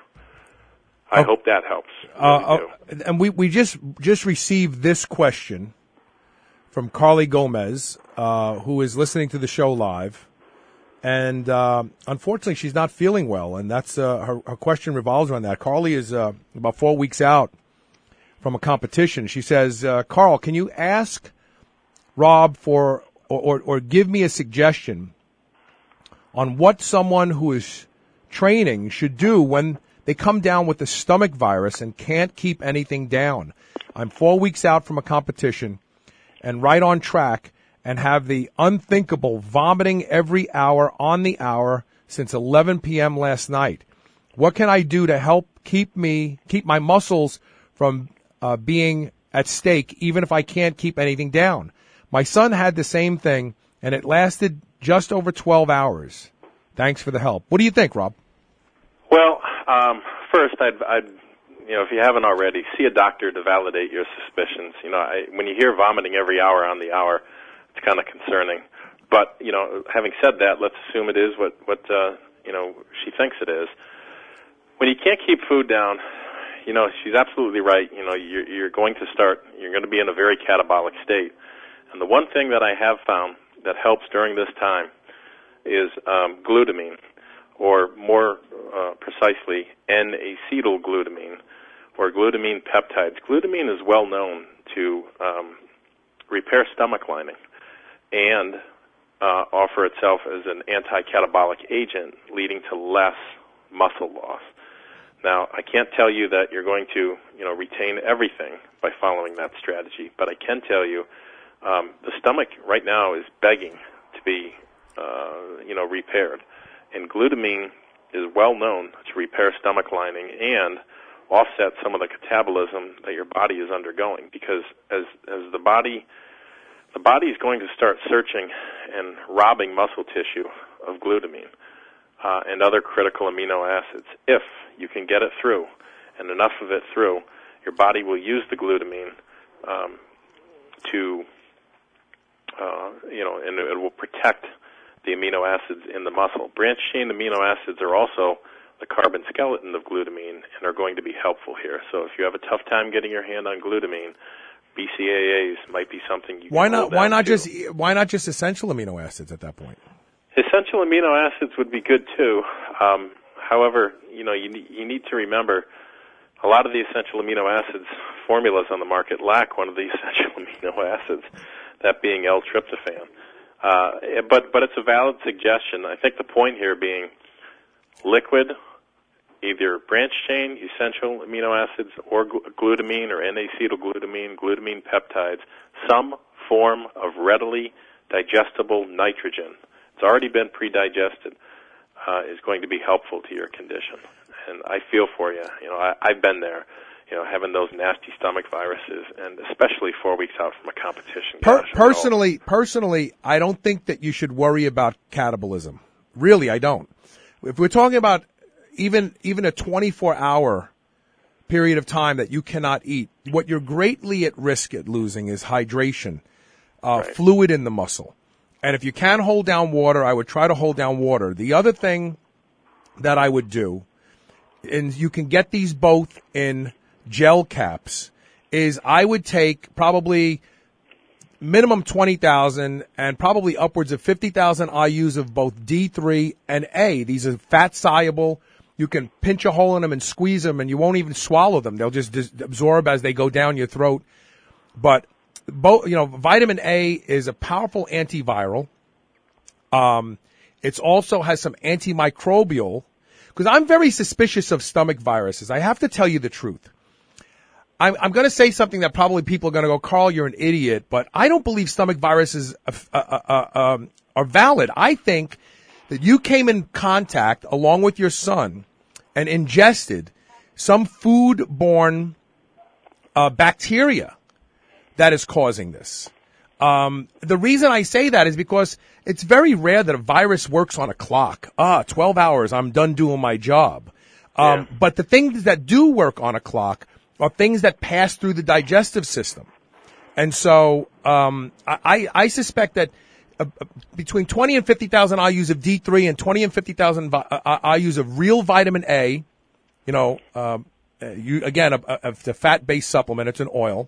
I oh, hope that helps. Uh, really uh, and we, we just just received this question from Carly Gomez, uh, who is listening to the show live. And uh, unfortunately, she's not feeling well, and that's uh, her, her question revolves around that. Carly is uh, about four weeks out from a competition. She says, uh, Carl, can you ask Rob for or, or, or give me a suggestion on what someone who is training should do when they come down with the stomach virus and can't keep anything down? I'm four weeks out from a competition and right on track, and have the unthinkable vomiting every hour on the hour since eleven p.m. last night. What can I do to help keep me keep my muscles from uh, being at stake, even if I can't keep anything down? My son had the same thing, and it lasted just over twelve hours. Thanks for the help. What do you think, Rob? Well, um, first, I'd, I'd, you know, if you haven't already, see a doctor to validate your suspicions. You know, I, when you hear vomiting every hour on the hour, it's kind of concerning. But, you know, having said that, let's assume it is what, what uh, you know, she thinks it is. When you can't keep food down, you know, she's absolutely right. You know, you're, you're going to start, you're going to be in a very catabolic state. And the one thing that I have found that helps during this time is um, glutamine, or more uh, precisely, N-acetylglutamine, or glutamine peptides. Glutamine is well known to um, repair stomach lining and uh, offer itself as an anti-catabolic agent, leading to less muscle loss. Now, I can't tell you that you're going to, you know, retain everything by following that strategy, but I can tell you um, the stomach right now is begging to be, uh, you know, repaired. And glutamine is well known to repair stomach lining and offset some of the catabolism that your body is undergoing, because as as the body the body is going to start searching and robbing muscle tissue of glutamine uh, and other critical amino acids. If you can get it through, and enough of it through, your body will use the glutamine um, to, uh, you know, and it will protect the amino acids in the muscle. Branched-chain amino acids are also the carbon skeleton of glutamine and are going to be helpful here. So if you have a tough time getting your hand on glutamine, B C A As might be something you can why not why not to. just why not just essential amino acids at that point? Essential amino acids would be good too. Um, however, you know, you need, you need to remember a lot of the essential amino acids formulas on the market lack one of the essential amino acids, that being L-tryptophan. Uh, but but it's a valid suggestion. I think the point here being liquid, either branched-chain essential amino acids or glutamine or N-acetylglutamine, glutamine peptides, some form of readily digestible nitrogen. It's already been pre-digested, uh, is going to be helpful to your condition. and I feel for you. You know, I, I've been there. You know, having those nasty stomach viruses, and especially four weeks out from a competition. Per- Gosh, personally, personally, I don't think that you should worry about catabolism. Really, I don't. If we're talking about even even a twenty-four hour period of time that you cannot eat, what you're greatly at risk at losing is hydration, uh, right. fluid in the muscle. And if you can hold down water, I would try to hold down water. The other thing that I would do, and you can get these both in gel caps, is I would take probably minimum twenty thousand and probably upwards of fifty thousand I U's of both D three and A. These are fat soluble. You can pinch a hole in them and squeeze them, and you won't even swallow them. They'll just dis- absorb as they go down your throat. But both, you know, vitamin A is a powerful antiviral. Um, it also has some antimicrobial, because I'm very suspicious of stomach viruses. I have to tell you the truth. I'm, I'm going to say something that probably people are going to go, Carl, you're an idiot, but I don't believe stomach viruses uh, uh, uh, um, are valid. I think that you came in contact, along with your son, and ingested some food-borne uh, bacteria that is causing this. Um, the reason I say that is because it's very rare that a virus works on a clock. Ah, twelve hours, I'm done doing my job. Um, Yeah. But the things that do work on a clock are things that pass through the digestive system. And so um, I, I suspect that uh, between twenty and fifty thousand I U's of D three and twenty and fifty thousand vi- uh, I U's of real vitamin A, you know, um, uh, you again, a, a, a fat-based supplement, it's an oil.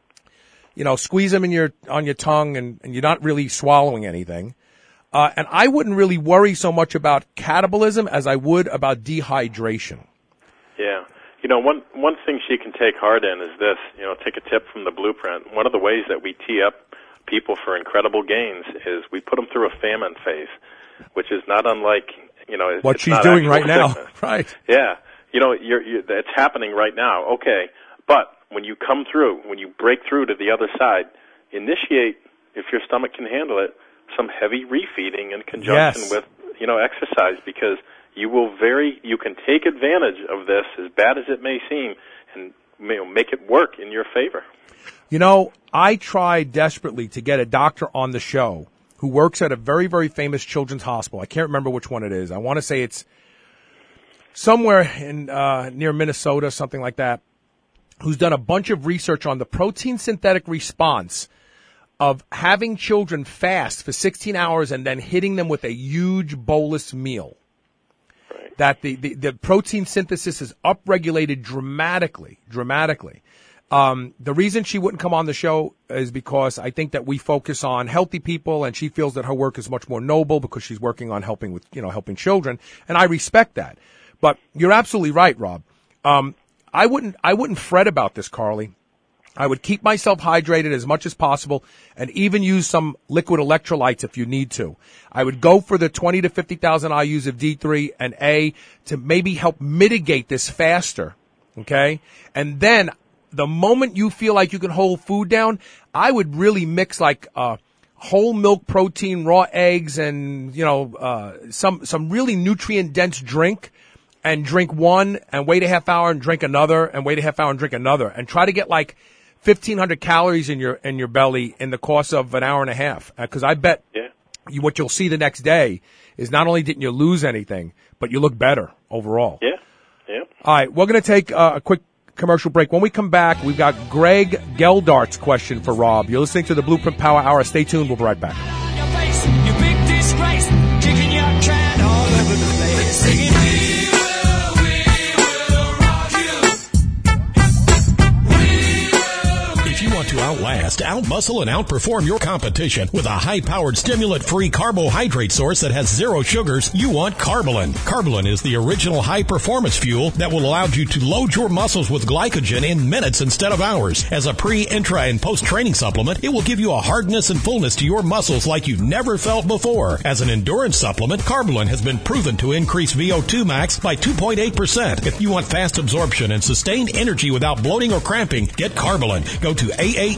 You know, squeeze them in your on your tongue, and, and you're not really swallowing anything. Uh, and I wouldn't really worry so much about catabolism as I would about dehydration. Yeah. You know, one one thing she can take heart in is this, you know, take a tip from the blueprint. One of the ways that we tee up people for incredible gains is we put them through a famine phase, which is not unlike, you know, What it's she's not doing actual right now. sickness. Right. Yeah. You know, you're, you're, it's happening right now. Okay. But when you come through, when you break through to the other side, initiate, if your stomach can handle it, some heavy refeeding in conjunction Yes. with, you know, exercise, because you will very, you can take advantage of this, as bad as it may seem, and you know, make it work in your favor. You know, I tried desperately to get a doctor on the show who works at a very, very famous children's hospital. I can't remember which one it is. I want to say it's somewhere in uh, near Minnesota, something like that, who's done a bunch of research on the protein synthetic response of having children fast for sixteen hours and then hitting them with a huge bolus meal. Right. That the, the, the protein synthesis is upregulated dramatically, dramatically. Um, the reason she wouldn't come on the show is because I think that we focus on healthy people, and she feels that her work is much more noble because she's working on helping with, you know, helping children, and I respect that. But you're absolutely right, Rob. Um, I wouldn't, I wouldn't fret about this, Carly. I would keep myself hydrated as much as possible, and even use some liquid electrolytes if you need to. I would go for the twenty to fifty thousand I U's of D three and A to maybe help mitigate this faster. Okay, and then the moment you feel like you can hold food down, I would really mix like uh, whole milk protein, raw eggs, and you know uh, some some really nutrient dense drink. And drink one, and wait a half hour, and drink another, and wait a half hour, and drink another, and try to get like fifteen hundred calories in your in your belly in the course of an hour and a half. Because uh, I bet Yeah. you, what you'll see the next day is not only didn't you lose anything, but you look better overall. Yeah. Yeah. All right, we're going to take uh, a quick commercial break. When we come back, we've got Greg Geldart's question for Rob. You're listening to the Blueprint Power Hour. Stay tuned. We'll be right back. Your face, you big disgrace, kicking your can all over the place, singing. If you want to outlast, outmuscle, and outperform your competition with a high-powered, stimulant-free carbohydrate source that has zero sugars, you want Carbolin. Carbolin is the original high-performance fuel that will allow you to load your muscles with glycogen in minutes instead of hours. As a pre, intra, and post-training supplement, it will give you a hardness and fullness to your muscles like you've never felt before. As an endurance supplement, Carbolin has been proven to increase V O two max by two point eight percent. If you want fast absorption and sustained energy without bloating or cramping, get Carbolin. Go to A A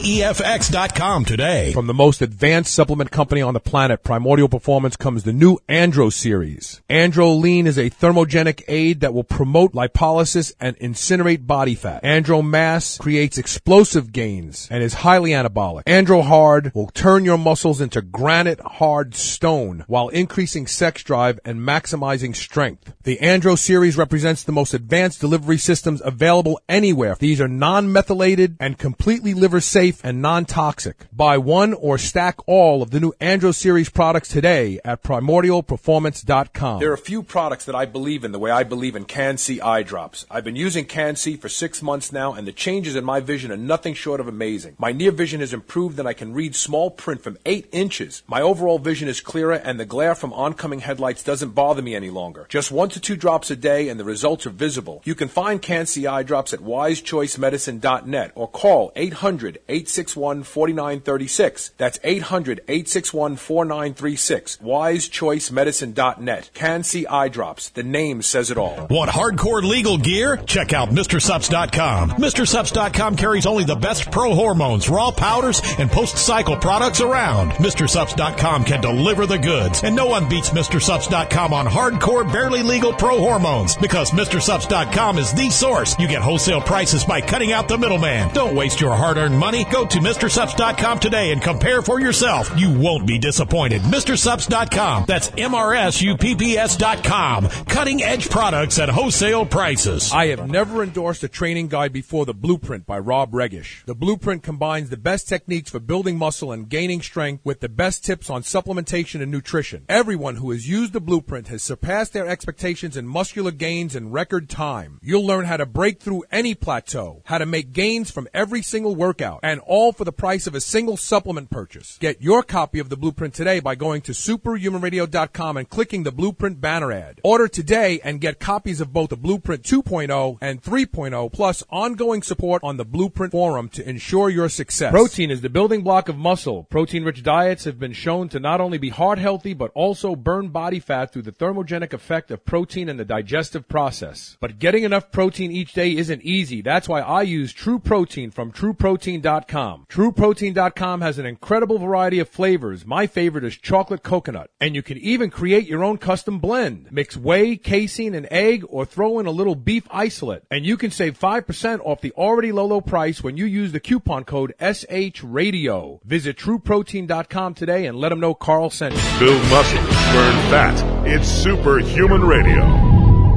E F X dot com today. From the most advanced supplement company on the planet, Primordial Performance, comes the new Andro series. Andro Lean is a thermogenic aid that will promote lipolysis and incinerate body fat. Andro Mass creates explosive gains and is highly anabolic. Andro Hard will turn your muscles into granite hard stone while increasing sex drive and maximizing strength. The Andro series represents the most advanced delivery systems available anywhere. These are non-methylated and completely liver safe and non-toxic. Buy one or stack all of the new Andro series products today at primordial performance dot com. There are a few products that I believe in the way I believe in Can-C eye drops. I've been using Can-C for six months now, and the changes in my vision are nothing short of amazing. My near vision has improved, and I can read small print from eight inches. My overall vision is clearer, and the glare from oncoming headlights doesn't bother me any longer. Just one to two drops a day, and the results are visible. You can find Can-C eye drops at wise choice medicine dot net or call eight hundred, eight six one, four nine three six. That's eight hundred, eight six one, four nine three six. wise choice medicine dot net. Can-C eye drops. The name says it all. Want hardcore legal gear? Check out Mister Supps dot com. Mister Supps dot com carries only the best pro hormones, raw powders, and post-cycle products around. Mister Supps dot com can deliver the goods, and no one beats Mister Supps dot com on hardcore, barely legal pro hormones, because Mister Supps dot com is the source. You get wholesale prices by cutting out the middleman. Don't waste your hard-earned money. Go to Mister Supps dot com today and compare for yourself. You won't be disappointed. Mister Supps dot com. That's M R S U P P S dot com. Cutting-edge products at wholesale prices. I have never endorsed a training guide before, The Blueprint by Rob Regish. The Blueprint combines the best techniques for building muscle and gaining strength with the best tips on supplementation and nutrition. Everyone who has used The Blueprint has surpassed their expectations in muscular gains in record time. You'll learn how to break through any plateau, how to make gains from every single workout, and all for the price of a single supplement purchase. Get your copy of The Blueprint today by going to superhuman radio dot com and clicking the Blueprint banner ad. Order today and get copies of both the Blueprint two point oh and three point oh, plus ongoing support on the Blueprint forum to ensure your success. Protein is the building block of muscle. Protein-rich diets have been shown to not only be heart healthy, but also burn body fat through the thermogenic effect of protein in the digestive process. But getting enough protein each day isn't easy. That's why I use True Protein from true protein dot com. true protein dot com has an incredible variety of flavors. My favorite is chocolate coconut. And you can even create your own custom blend. Mix whey, casein, and egg, or throw in a little beef isolate. And you can save five percent off the already low, low price when you use the coupon code S H Radio. Visit true protein dot com today and let them know Carl sent you. Build muscle, burn fat. It's Superhuman Radio.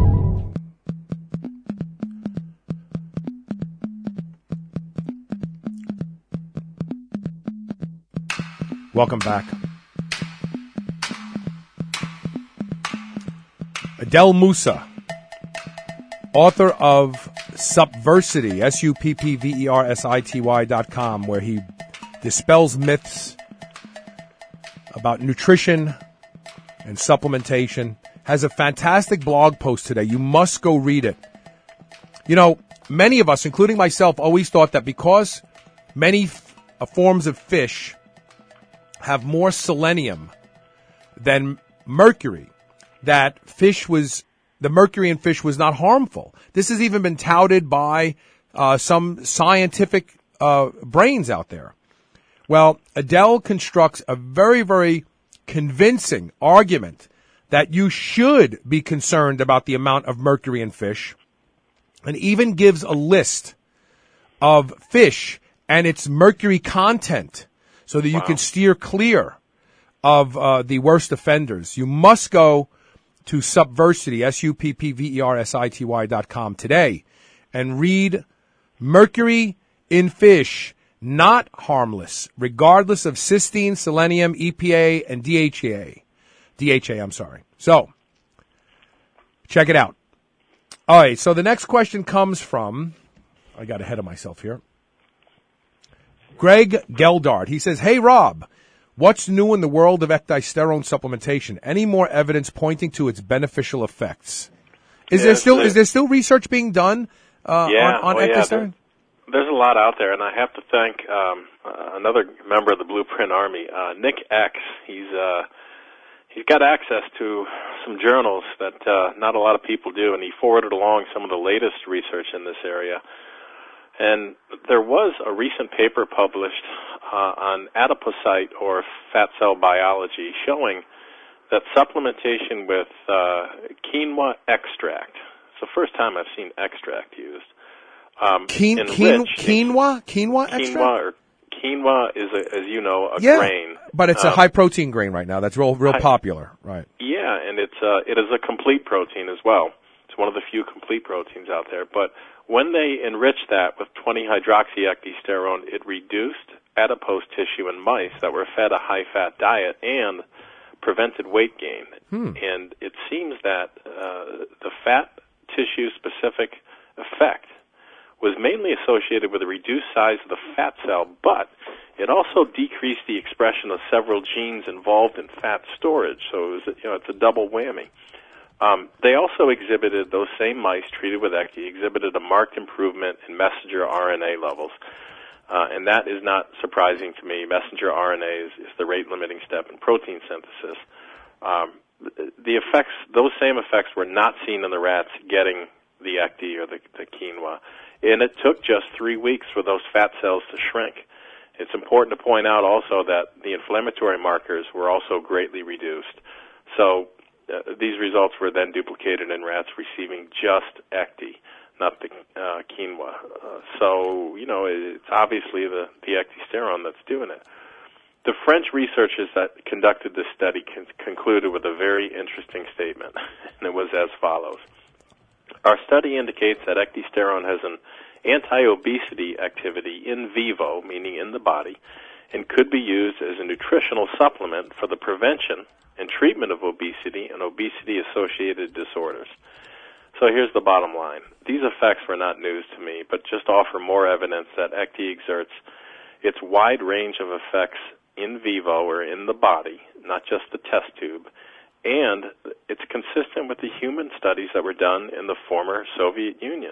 Welcome back. Adel Musa, author of Suppversity, S U P P V E R S I T Y dot com, where he dispels myths about nutrition and supplementation, has a fantastic blog post today. You must go read it. You know, many of us, including myself, always thought that because many f- uh, forms of fish have more selenium than mercury, that fish was, the mercury in fish was not harmful. This has even been touted by uh, some scientific uh, brains out there. Well, Adele constructs a very, very convincing argument that you should be concerned about the amount of mercury in fish, and even gives a list of fish and its mercury content so that you wow. can steer clear of uh, the worst offenders. You must go to Suppversity, S U P P V E R S I T Y dot com today, and read Mercury in Fish, Not Harmless, Regardless of Cysteine, Selenium, E P A, and D H A. D H A, I'm sorry. So, check it out. All right, so the next question comes from, I got ahead of myself here, Greg Geldard. He says, hey, Rob, what's new in the world of ecdysterone supplementation? Any more evidence pointing to its beneficial effects? Is yeah, there still so, is there still research being done uh, yeah, on, on oh, yeah, ecdysterone? There, there's a lot out there, and I have to thank um, uh, another member of the Blueprint Army, uh, Nick X. He's uh, he's got access to some journals that uh, not a lot of people do, and he forwarded along some of the latest research in this area. And there was a recent paper published uh, on adipocyte or fat cell biology showing that supplementation with uh, quinoa extract, it's the first time I've seen extract used. Um, Quin- quin- quinoa? Quinoa extract? Quinoa, or quinoa is, a, as you know, a yeah, grain. But it's um, a high-protein grain right now. That's real real high, popular, right? Yeah, and it's uh, it is a complete protein as well. It's one of the few complete proteins out there. But when they enriched that with twenty hydroxyecdysterone, it reduced adipose tissue in mice that were fed a high-fat diet and prevented weight gain. Hmm. And it seems that uh, the fat tissue-specific effect was mainly associated with a reduced size of the fat cell, but it also decreased the expression of several genes involved in fat storage. So it was, you know, it's a double whammy. Um, they also exhibited, those same mice treated with Ecti, exhibited a marked improvement in messenger R N A levels. Uh, and that is not surprising to me. Messenger R N A is, is the rate-limiting step in protein synthesis. Um, the effects, those same effects were not seen in the rats getting the Ecti or the, the quinoa. And it took just three weeks for those fat cells to shrink. It's important to point out also that the inflammatory markers were also greatly reduced. So uh, these results were then duplicated in rats receiving just Ecti, not the uh, quinoa. Uh, so, you know, it's obviously the, the ecdysterone that's doing it. The French researchers that conducted this study con- concluded with a very interesting statement, and it was as follows. Our study indicates that ecdysterone has an anti-obesity activity in vivo, meaning in the body, and could be used as a nutritional supplement for the prevention and treatment of obesity and obesity-associated disorders. So here's the bottom line. These effects were not news to me, but just offer more evidence that Ecti exerts its wide range of effects in vivo or in the body, not just the test tube, and it's consistent with the human studies that were done in the former Soviet Union.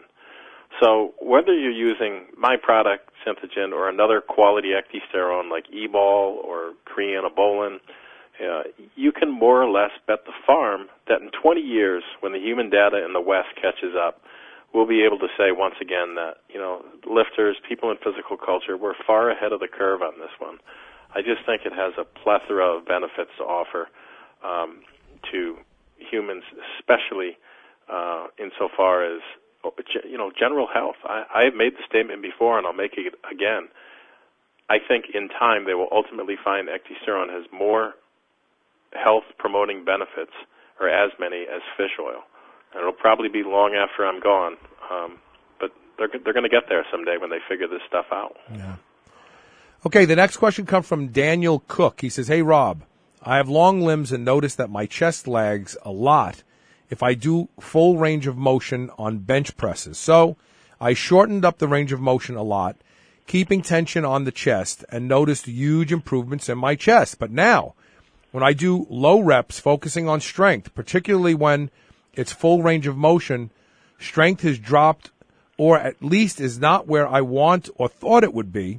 So whether you're using my product, Synthogen, or another quality ecdysterone like Ebol or Creanobolin, uh, you can more or less bet the farm that in twenty years, when the human data in the West catches up, we'll be able to say once again that, you know, lifters, people in physical culture, we're far ahead of the curve on this one. I just think it has a plethora of benefits to offer um, to humans, especially uh, insofar as, you know, general health. I, I have made the statement before, and I'll make it again. I think in time they will ultimately find ecdysterone has more health-promoting benefits, or as many, as fish oil. And it'll probably be long after I'm gone, um, but they're they're going to get there someday when they figure this stuff out. Yeah. Okay, the next question comes from Daniel Cook. He says, "Hey, Rob, I have long limbs and notice that my chest lags a lot if I do full range of motion on bench presses. So I shortened up the range of motion a lot, keeping tension on the chest, and noticed huge improvements in my chest. But now, when I do low reps focusing on strength, particularly when it's full range of motion, strength has dropped or at least is not where I want or thought it would be.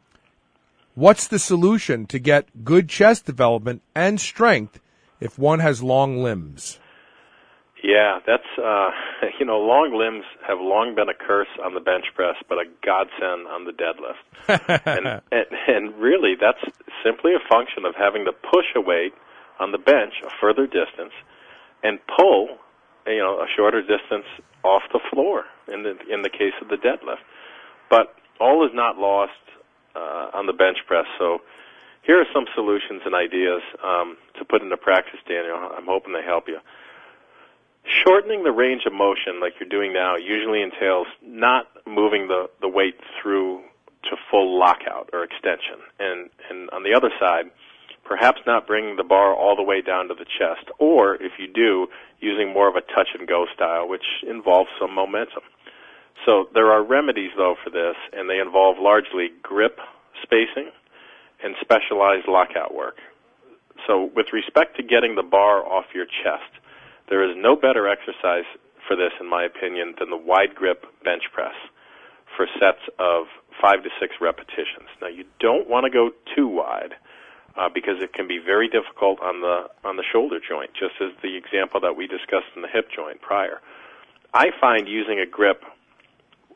What's the solution to get good chest development and strength if one has long limbs?" Yeah, that's, uh, you know, long limbs have long been a curse on the bench press, but a godsend on the deadlift. and, and, and really, that's simply a function of having to push a weight on the bench a further distance and pull, you know, a shorter distance off the floor in the, in the case of the deadlift. But all is not lost uh, on the bench press. So here are some solutions and ideas um, to put into practice, Daniel. I'm hoping they help you. Shortening the range of motion like you're doing now usually entails not moving the, the weight through to full lockout or extension. And, and on the other side, perhaps not bringing the bar all the way down to the chest, or if you do, using more of a touch-and-go style, which involves some momentum. So there are remedies, though, for this, and they involve largely grip spacing and specialized lockout work. So with respect to getting the bar off your chest, there is no better exercise for this, in my opinion, than the wide grip bench press for sets of five to six repetitions. Now, you don't want to go too wide uh, because it can be very difficult on the on the shoulder joint, just as the example that we discussed in the hip joint prior. I find using a grip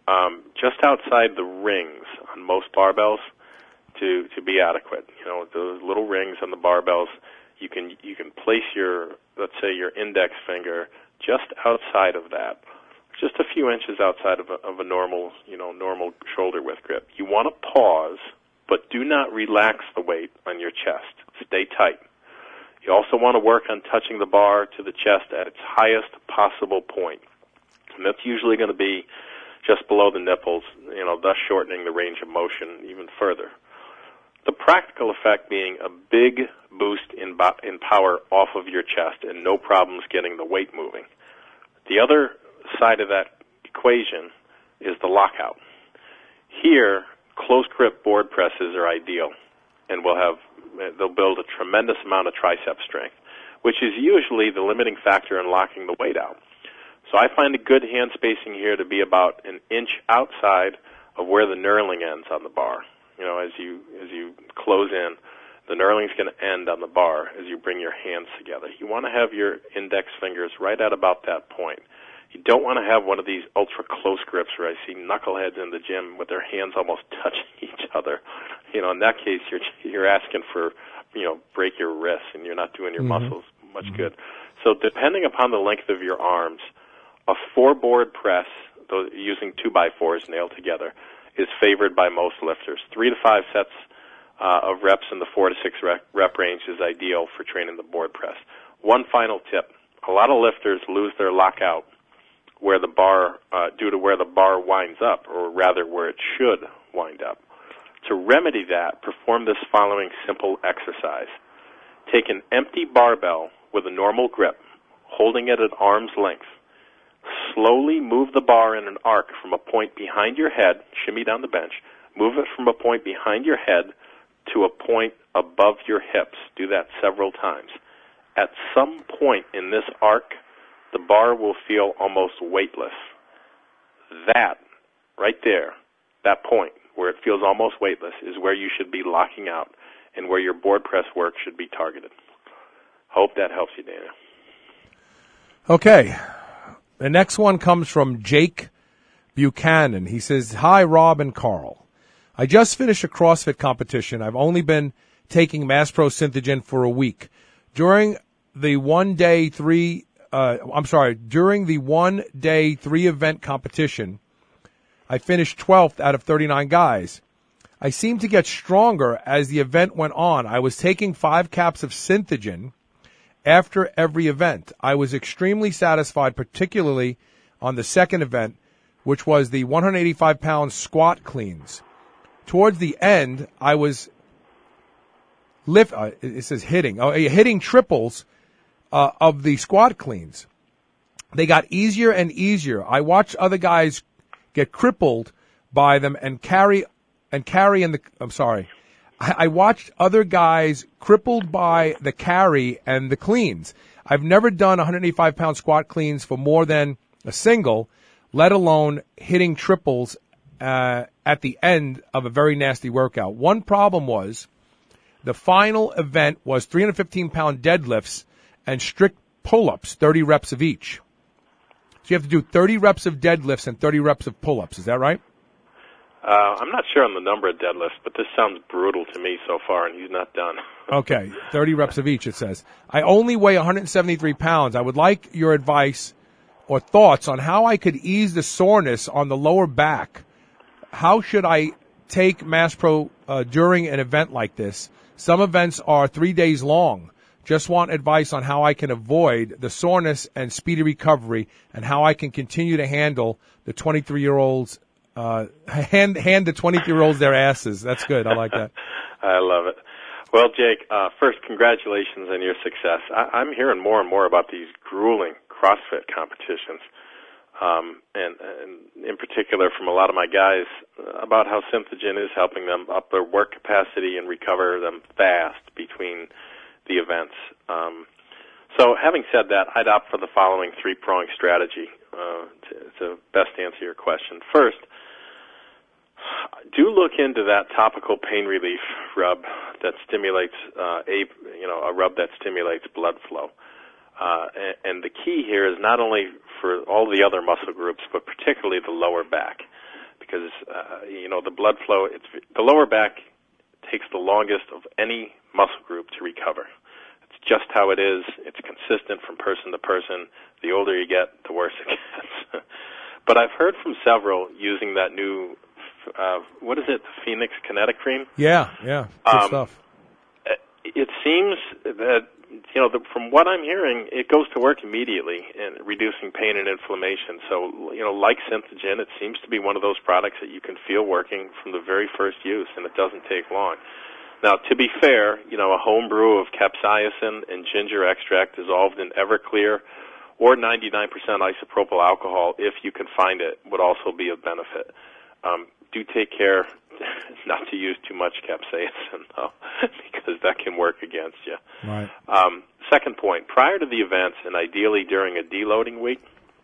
um, just outside the rings on most barbells to to be adequate. You know, those little rings on the barbells, you can you can place your, let's say, your index finger just outside of that, just a few inches outside of a, of a normal, you know, normal shoulder width grip. You want to pause, but do not relax the weight on your chest. Stay tight. You also want to work on touching the bar to the chest at its highest possible point. And that's usually going to be just below the nipples, you know, thus shortening the range of motion even further. The practical effect being a big boost in, bo- in power off of your chest and no problems getting the weight moving. The other side of that equation is the lockout. Here, close grip board presses are ideal and will have they'll build a tremendous amount of tricep strength, which is usually the limiting factor in locking the weight out. So I find a good hand spacing here to be about an inch outside of where the knurling ends on the bar. You know, as you as you close in, the knurling's going to end on the bar as you bring your hands together. You want to have your index fingers right at about that point. You don't want to have one of these ultra close grips where I see knuckleheads in the gym with their hands almost touching each other. You know, in that case, you're you're asking for, you know, break your wrists and you're not doing your mm-hmm. muscles much mm-hmm. good. So depending upon the length of your arms, a four-board press, those, using two by fours nailed together, is favored by most lifters. Three to five sets uh, of reps in the four to six rep, rep range is ideal for training the board press. One final tip: a lot of lifters lose their lockout where the bar, uh, due to where the bar winds up, or rather where it should wind up. To remedy that, perform this following simple exercise. Take an empty barbell with a normal grip, holding it at arm's length. Slowly move the bar in an arc from a point behind your head, shimmy down the bench, move it from a point behind your head to a point above your hips. Do that several times. At some point in this arc, the bar will feel almost weightless. That, right there, that point where it feels almost weightless, is where you should be locking out and where your board press work should be targeted. Hope that helps you, Daniel. Okay. The next one comes from Jake Buchanan. He says, "Hi, Rob and Carl. I just finished a CrossFit competition. I've only been taking MassPro Synthogen for a week. During the one-day three Uh, I'm sorry, during the one-day three-event competition, I finished twelfth out of thirty-nine guys. I seemed to get stronger as the event went on. I was taking five caps of Synthogen after every event. I was extremely satisfied, particularly on the second event, which was the one hundred eighty-five pound squat cleans. Towards the end, I was lift. Uh, it says hitting. Oh, hitting triples Uh, of the squat cleans. They got easier and easier. I watched other guys get crippled by them and carry and carry in the. I'm sorry. I, I watched other guys crippled by the carry and the cleans. I've never done one hundred eighty-five pound squat cleans for more than a single, let alone hitting triples uh, at the end of a very nasty workout. One problem was the final event was three hundred fifteen pound deadlifts and strict pull-ups, thirty reps of each. So you have to do thirty reps of deadlifts and thirty reps of pull-ups. Is that right? Uh, I'm not sure on the number of deadlifts, but this sounds brutal to me so far, and he's not done. Okay, thirty reps of each, it says. I only weigh one hundred seventy-three pounds. I would like your advice or thoughts on how I could ease the soreness on the lower back. How should I take MassPro uh, during an event like this? Some events are three days long. Just want advice on how I can avoid the soreness and speedy recovery, and how I can continue to handle the twenty-three-year-olds, uh, hand, hand the twenty-three-year-olds their asses. That's good. I like that. I love it. Well, Jake, uh, first, congratulations on your success. I, I'm hearing more and more about these grueling CrossFit competitions, um, and, and in particular from a lot of my guys about how Synthogen is helping them up their work capacity and recover them fast between the events. Um, so having said that, I'd opt for the following three-pronged strategy uh, to, to best answer your question. First, do look into that topical pain relief rub that stimulates uh, a you know a rub that stimulates blood flow. Uh, and, and the key here is not only for all the other muscle groups, but particularly the lower back. because, uh, you know, the blood flow, it's, the lower back takes the longest of any muscle group to recover. It's just how it is. It's consistent from person to person. The older you get, the worse it gets. But I've heard from several using that new, uh, what is it, the Phoenix Kinetic Cream? Yeah, yeah, good um, stuff. It seems that, you know, the, from what I'm hearing, it goes to work immediately in reducing pain and inflammation. So, you know, like Synthogen, it seems to be one of those products that you can feel working from the very first use, and it doesn't take long. Now, to be fair, you know, a home brew of capsaicin and ginger extract dissolved in Everclear or ninety-nine percent isopropyl alcohol, if you can find it, would also be of benefit. Um, do take care not to use too much capsaicin, though, because that can work against you. Right. Um, second point, prior to the events, and ideally during a deloading week,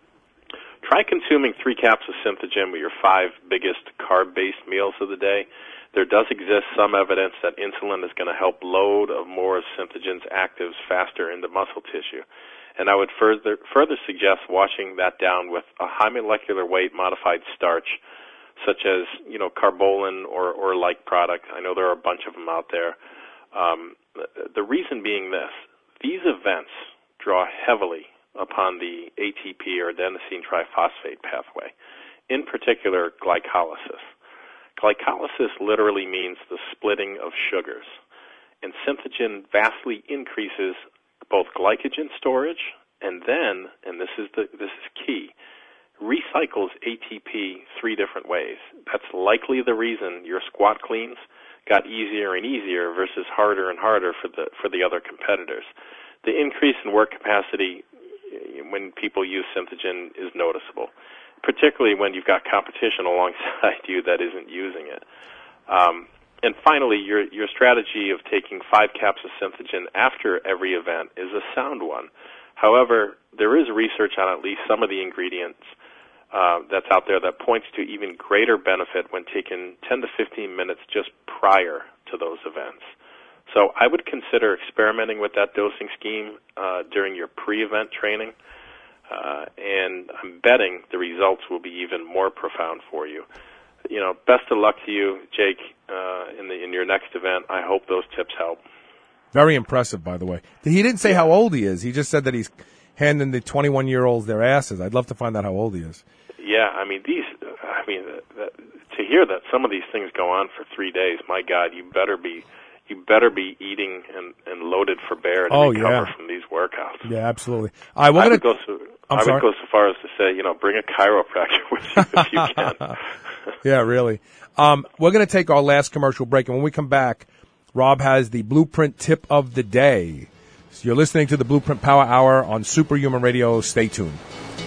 try consuming three caps of Synthogen with your five biggest carb-based meals of the day. There does exist some evidence that insulin is going to help load of more of Synthogen's actives faster into muscle tissue. And I would further further suggest washing that down with a high molecular weight modified starch, such as, you know, Carbolin or, or like product. I know there are a bunch of them out there. Um, the reason being this, these events draw heavily upon the A T P or adenosine triphosphate pathway, in particular glycolysis. Glycolysis literally means the splitting of sugars, and Synthogen vastly increases both glycogen storage and then, and this is the this is key, recycles A T P three different ways. That's likely the reason your squat cleans got easier and easier versus harder and harder for the for the other competitors. The increase in work capacity when people use Synthogen is noticeable, particularly when you've got competition alongside you that isn't using it. Um, and finally, your your strategy of taking five caps of Synthogen after every event is a sound one. However, there is research on at least some of the ingredients uh, that's out there that points to even greater benefit when taken ten to fifteen minutes just prior to those events. So I would consider experimenting with that dosing scheme uh, during your pre-event training, uh, and I'm betting the results will be even more profound for you. You know, best of luck to you, Jake, uh, in the in your next event. I hope those tips help. Very impressive, by the way. He didn't say how old he is. He just said that he's handing the twenty-one-year-olds their asses. I'd love to find out how old he is. Yeah, I mean, these. I mean, uh, uh, to hear that some of these things go on for three days, my God, you better be. You better be eating and, and loaded for bear to oh, recover yeah. from these workouts. Yeah, absolutely. All right, we're I, gonna, would go so, I would go so far as to say, you know, bring a chiropractor with you if you can. Yeah, really. Um, we're going to take our last commercial break, and when we come back, Rob has the Blueprint tip of the day. So you're listening to the Blueprint Power Hour on Superhuman Radio. Stay tuned.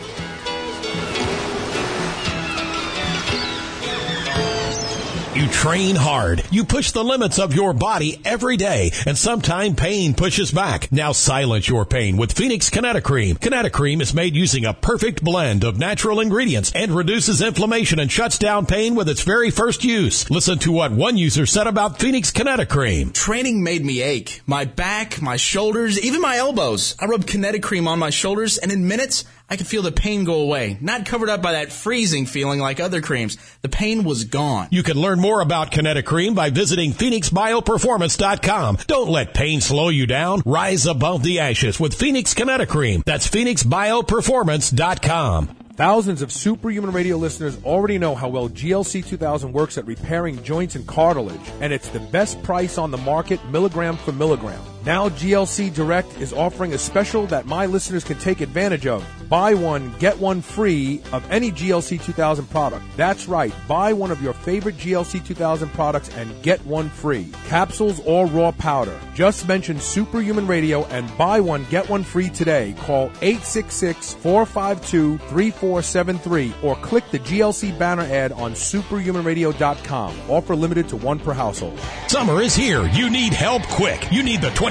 You train hard. You push the limits of your body every day, and sometimes pain pushes back. Now silence your pain with Phoenix Kinetic Cream. Kinetic Cream is made using a perfect blend of natural ingredients and reduces inflammation and shuts down pain with its very first use. Listen to what one user said about Phoenix Kinetic Cream. Training made me ache. My back, my shoulders, even my elbows. I rubbed Kinetic Cream on my shoulders, and in minutes, I could feel the pain go away. Not covered up by that freezing feeling like other creams. The pain was gone. You can learn more about Kinetic Cream by visiting Phoenix Bio Performance dot com. Don't let pain slow you down. Rise above the ashes with Phoenix Kinetic Cream. That's Phoenix Bio Performance dot com. Thousands of Superhuman Radio listeners already know how well G L C two thousand works at repairing joints and cartilage, and it's the best price on the market, milligram for milligram. Now G L C Direct is offering a special that my listeners can take advantage of. Buy one, get one free of any G L C two thousand product. That's right. Buy one of your favorite G L C two thousand products and get one free. Capsules or raw powder. Just mention Superhuman Radio and buy one, get one free today. Call eight six six, four five two, three four seven three or click the G L C banner ad on superhuman radio dot com. Offer limited to one per household. Summer is here. You need help quick. You need the twenty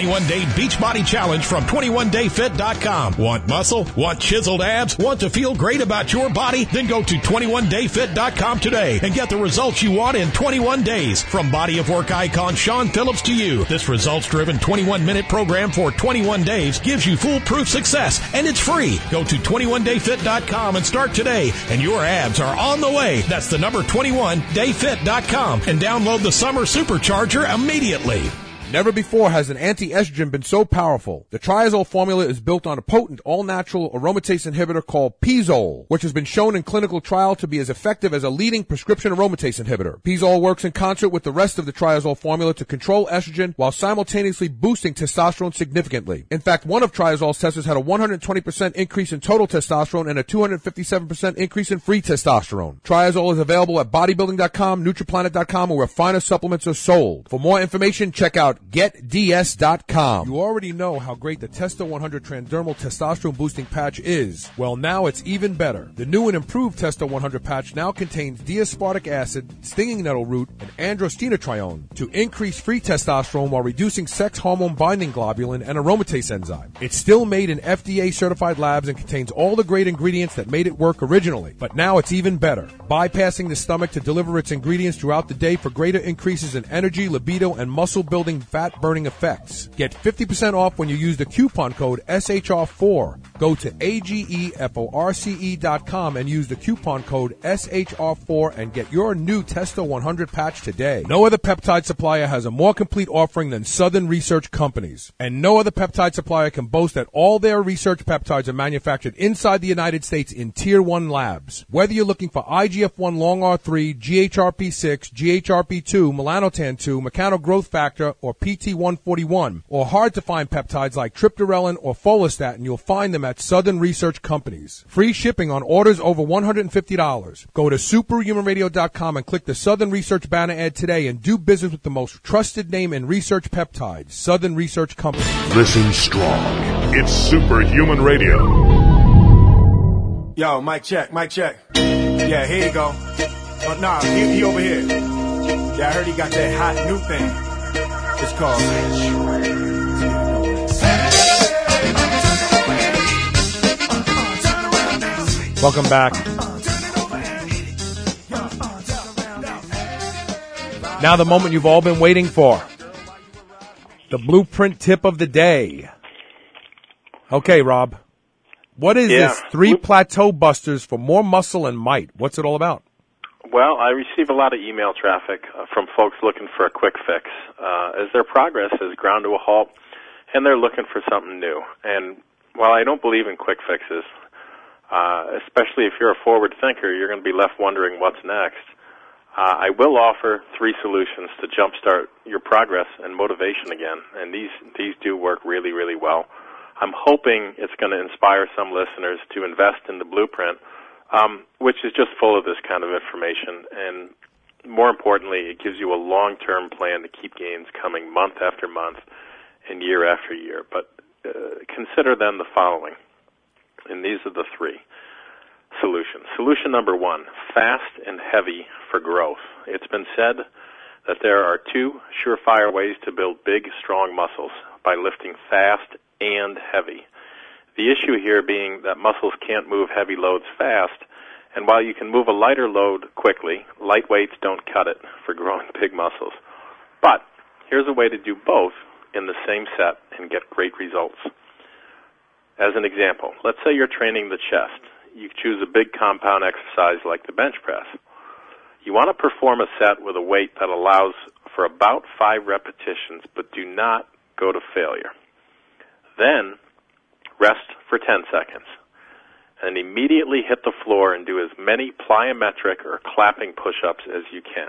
twenty-one day Beachbody Challenge from twenty-one day fit dot com. Want muscle? Want chiseled abs? Want to feel great about your body? Then go to twenty-one day fit dot com today and get the results you want in twenty-one days. From body of work icon Sean Phillips to you, this results-driven twenty-one minute program for twenty-one days gives you foolproof success, and it's free. Go to twenty-one day fit dot com and start today, and your abs are on the way. That's the number twenty-one day fit dot com, and download the Summer Supercharger immediately. Never before has an anti-estrogen been so powerful. The Triazole formula is built on a potent, all-natural aromatase inhibitor called Pizole, which has been shown in clinical trial to be as effective as a leading prescription aromatase inhibitor. Pizole works in concert with the rest of the Triazole formula to control estrogen while simultaneously boosting testosterone significantly. In fact, one of Triazole's testers had a one hundred twenty percent increase in total testosterone and a two hundred fifty-seven percent increase in free testosterone. Triazole is available at bodybuilding dot com, Nutriplanet dot com, or where finer supplements are sold. For more information, check out get d s dot com. You already know how great the Testo one hundred Transdermal Testosterone Boosting Patch is. Well, now it's even better. The new and improved Testo one hundred patch now contains D-aspartic acid, stinging nettle root, and androstenedione to increase free testosterone while reducing sex hormone binding globulin and aromatase enzyme. It's still made in F D A-certified labs and contains all the great ingredients that made it work originally. But now it's even better, bypassing the stomach to deliver its ingredients throughout the day for greater increases in energy, libido, and muscle-building fat-burning effects. Get fifty percent off when you use the coupon code S H R four. Go to A G E F O R C E dot com and use the coupon code S H R four and get your new Testo one hundred patch today. No other peptide supplier has a more complete offering than Southern Research Companies. And no other peptide supplier can boast that all their research peptides are manufactured inside the United States in Tier one labs. Whether you're looking for I G F one long R three, G H R P six, G H R P two, melanotan two, mechano growth factor, or P T one forty-one, or hard to find peptides like triptorelin or follistatin, you'll find them at Southern Research Companies. Free shipping on orders over one hundred fifty dollars. Go to superhuman radio dot com and click the Southern Research banner ad today and do business with the most trusted name in research peptides, Southern Research Company. Listen strong. It's Superhuman Radio. Yo, mic check, mic check. Yeah, here you go. Oh, nah, he, he over here. Yeah, I heard he got that hot new thing. It's called Welcome back. Now the moment you've all been waiting for. The blueprint tip of the day. Okay, Rob. What is yeah. this three plateau busters for more muscle and might? What's it all about? Well, I receive a lot of email traffic uh, from folks looking for a quick fix uh, as their progress has ground to a halt, and they're looking for something new. And while I don't believe in quick fixes, uh, especially if you're a forward thinker, you're going to be left wondering what's next. Uh, I will offer three solutions to jumpstart your progress and motivation again, and these these do work really, really well. I'm hoping it's going to inspire some listeners to invest in the blueprint, um, which is just full of this kind of information. And more importantly, it gives you a long-term plan to keep gains coming month after month and year after year. But uh, consider then the following, and these are the three solutions. Solution number one, fast and heavy for growth. It's been said that there are two surefire ways to build big, strong muscles, by lifting fast and heavy. The issue here being that muscles can't move heavy loads fast, and while you can move a lighter load quickly, light weights don't cut it for growing big muscles. But here's a way to do both in the same set and get great results. As an example, let's say you're training the chest. You choose a big compound exercise like the bench press. You want to perform a set with a weight that allows for about five repetitions, but do not go to failure. Then rest for ten seconds, and immediately hit the floor and do as many plyometric or clapping push-ups as you can.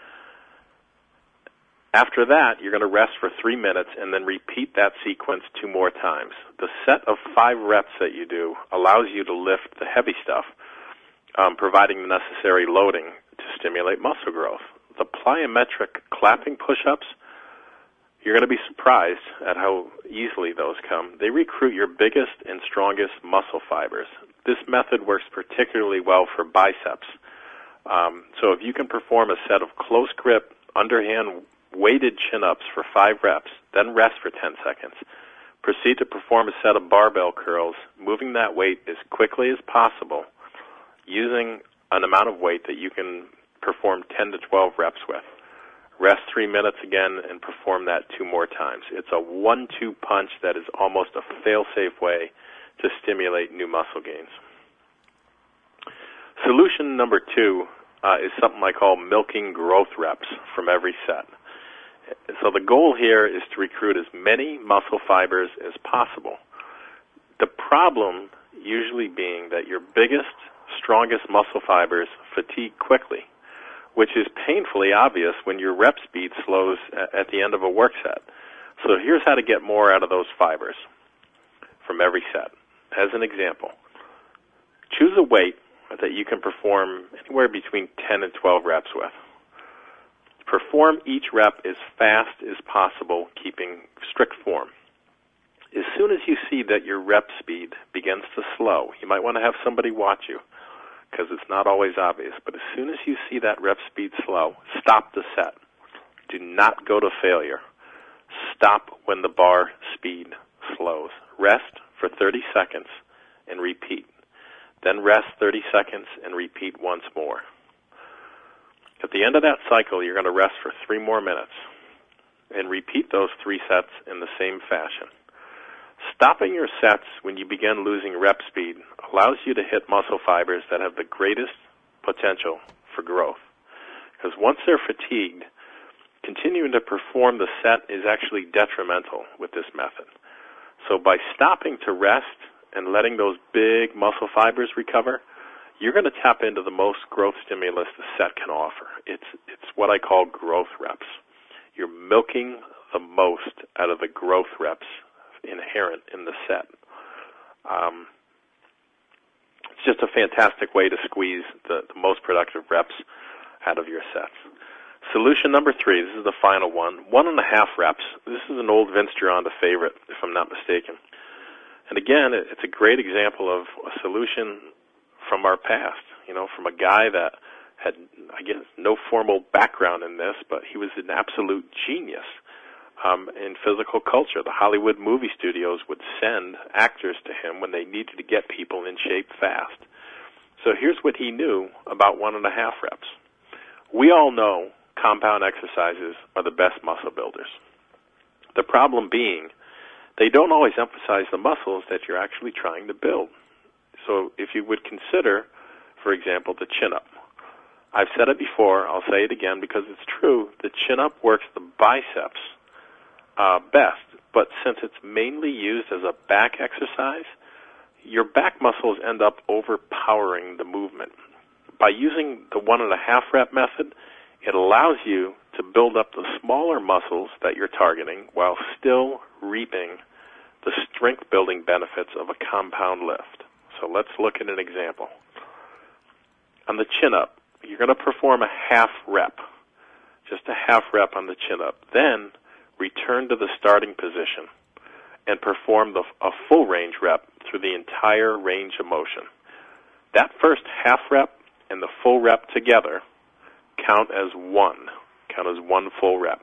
After that, you're going to rest for three minutes and then repeat that sequence two more times. The set of five reps that you do allows you to lift the heavy stuff, um, providing the necessary loading to stimulate muscle growth. The plyometric clapping push-ups, you're going to be surprised at how easily those come. They recruit your biggest and strongest muscle fibers. This method works particularly well for biceps. Um, so if you can perform a set of close grip, underhand weighted chin-ups for five reps, then rest for ten seconds. Proceed to perform a set of barbell curls, moving that weight as quickly as possible, using an amount of weight that you can perform ten to twelve reps with. Rest three minutes again and perform that two more times. It's a one two punch that is almost a fail-safe way to stimulate new muscle gains. Solution number two uh, is something I call milking growth reps from every set. So the goal here is to recruit as many muscle fibers as possible. The problem usually being that your biggest, strongest muscle fibers fatigue quickly, which is painfully obvious when your rep speed slows at the end of a work set. So here's how to get more out of those fibers from every set. As an example, choose a weight that you can perform anywhere between ten and twelve reps with. Perform each rep as fast as possible, keeping strict form. As soon as you see that your rep speed begins to slow, you might want to have somebody watch you because it's not always obvious, but as soon as you see that rep speed slow, stop the set. Do not go to failure. Stop when the bar speed slows. Rest for thirty seconds and repeat. Then rest thirty seconds and repeat once more. At the end of that cycle, you're going to rest for three more minutes and repeat those three sets in the same fashion. Stopping your sets when you begin losing rep speed allows you to hit muscle fibers that have the greatest potential for growth. Because once they're fatigued, continuing to perform the set is actually detrimental with this method. So by stopping to rest and letting those big muscle fibers recover, you're going to tap into the most growth stimulus the set can offer. It's it's what I call growth reps. You're milking the most out of the growth reps inherent in the set. Um, it's just a fantastic way to squeeze the, the most productive reps out of your sets. Solution number three, this is the final one, one and a half reps. This is an old Vince Gironda favorite, if I'm not mistaken. And again, it's a great example of a solution from our past, you know, from a guy that had, I guess, no formal background in this, but he was an absolute genius um, in physical culture. The Hollywood movie studios would send actors to him when they needed to get people in shape fast. So here's what he knew about one and a half reps. We all know compound exercises are the best muscle builders. The problem being, they don't always emphasize the muscles that you're actually trying to build. So if you would consider, for example, the chin-up. I've said it before, I'll say it again because it's true, the chin-up works the biceps uh, best, but since it's mainly used as a back exercise, your back muscles end up overpowering the movement. By using the one and a half rep method, it allows you to build up the smaller muscles that you're targeting while still reaping the strength building benefits of a compound lift. So let's look at an example. On the chin-up, you're going to perform a half rep, just a half rep on the chin-up. Then return to the starting position and perform the, a full range rep through the entire range of motion. That first half rep and the full rep together count as one, count as one full rep.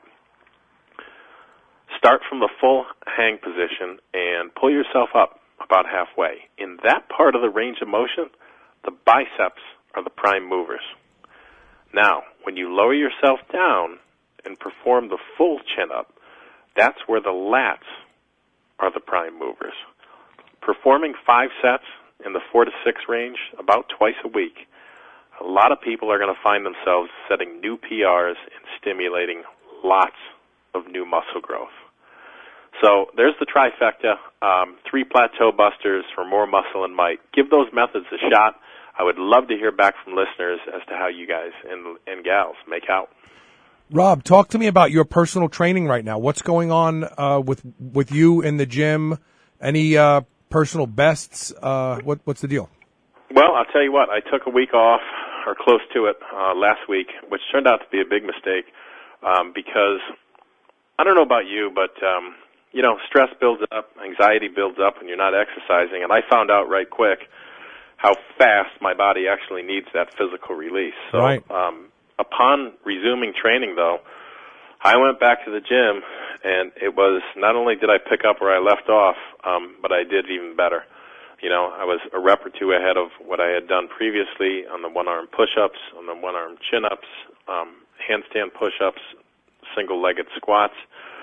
Start from the full hang position and pull yourself up about halfway. In that part of the range of motion, the biceps are the prime movers. Now, when you lower yourself down and perform the full chin-up, that's where the lats are the prime movers. Performing five sets in the four to six range about twice a week, a lot of people are going to find themselves setting new P Rs and stimulating lots of new muscle growth. So there's the trifecta, um, three plateau busters for more muscle and might. Give those methods a shot. I would love to hear back from listeners as to how you guys and, and gals make out. Rob, talk to me about your personal training right now. What's going on uh, with with you in the gym? Any uh, personal bests? Uh, what, what's the deal? Well, I'll tell you what. I took a week off, or close to it, uh, last week, which turned out to be a big mistake um, because I don't know about you, but um, you know, stress builds up, anxiety builds up when you're not exercising, and I found out right quick how fast my body actually needs that physical release. So right. um, upon resuming training, though, I went back to the gym, and it was not only did I pick up where I left off, um, but I did even better. You know, I was a rep or two ahead of what I had done previously on the one-arm push-ups, on the one-arm chin-ups, um, handstand push-ups, single-legged squats.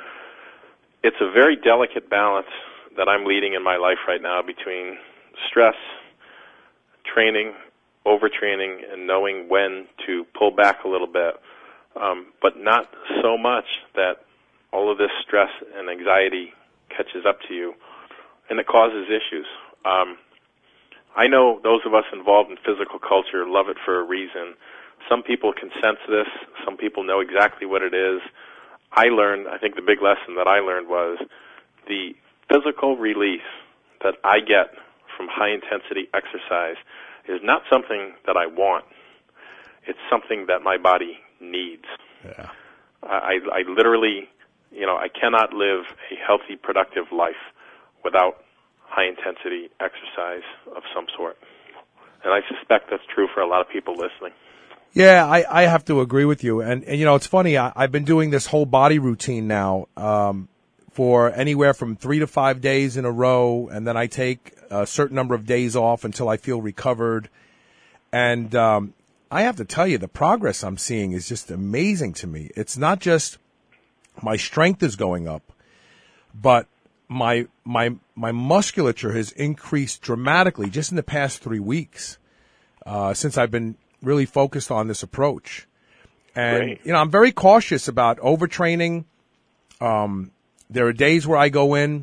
It's a very delicate balance that I'm leading in my life right now between stress, training, overtraining, and knowing when to pull back a little bit, um, but not so much that all of this stress and anxiety catches up to you, and it causes issues. Um, I know those of us involved in physical culture love it for a reason. Some people can sense this. Some people know exactly what it is. I learned, I think the big lesson that I learned was the physical release that I get from high-intensity exercise is not something that I want. It's something that my body needs. Yeah. I, I literally, you know, I cannot live a healthy, productive life without high-intensity exercise of some sort. And I suspect that's true for a lot of people listening. Yeah, I, I have to agree with you. And, and you know, it's funny, I, I've been doing this whole body routine now um, for anywhere from three to five days in a row, and then I take a certain number of days off until I feel recovered. And um, I have to tell you, the progress I'm seeing is just amazing to me. It's not just my strength is going up, but my my my musculature has increased dramatically just in the past three weeks uh, since I've been really focused on this approach. And, Great. you know, I'm very cautious about overtraining. Um, there are days where I go in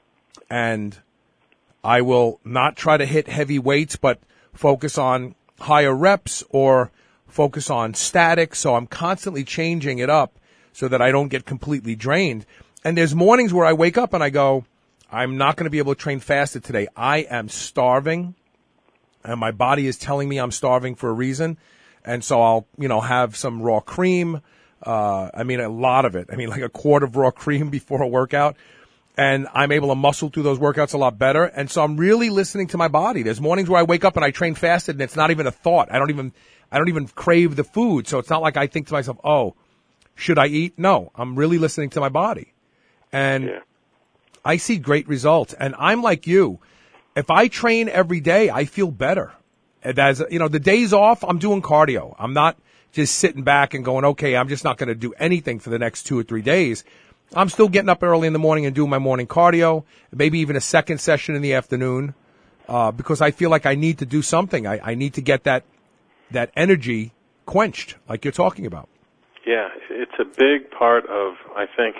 and I will not try to hit heavy weights, but focus on higher reps or focus on static. So I'm constantly changing it up so that I don't get completely drained. And there's mornings where I wake up and I go, I'm not going to be able to train fasted today. I am starving, and my body is telling me I'm starving for a reason. And so I'll, you know, have some raw cream. Uh, I mean, a lot of it. I mean, like a quart of raw cream before a workout. And I'm able to muscle through those workouts a lot better. And so I'm really listening to my body. There's mornings where I wake up and I train fasted, and it's not even a thought. I don't even, I don't even crave the food. So it's not like I think to myself, oh, should I eat? No, I'm really listening to my body. And yeah. I see great results. And I'm like you. If I train every day, I feel better. And as you know, the days off, I'm doing cardio. I'm not just sitting back and going, okay, I'm just not going to do anything for the next two or three days. I'm still getting up early in the morning and doing my morning cardio, maybe even a second session in the afternoon, uh, because I feel like I need to do something. I, I need to get that that energy quenched, like you're talking about. Yeah, it's a big part of, I think,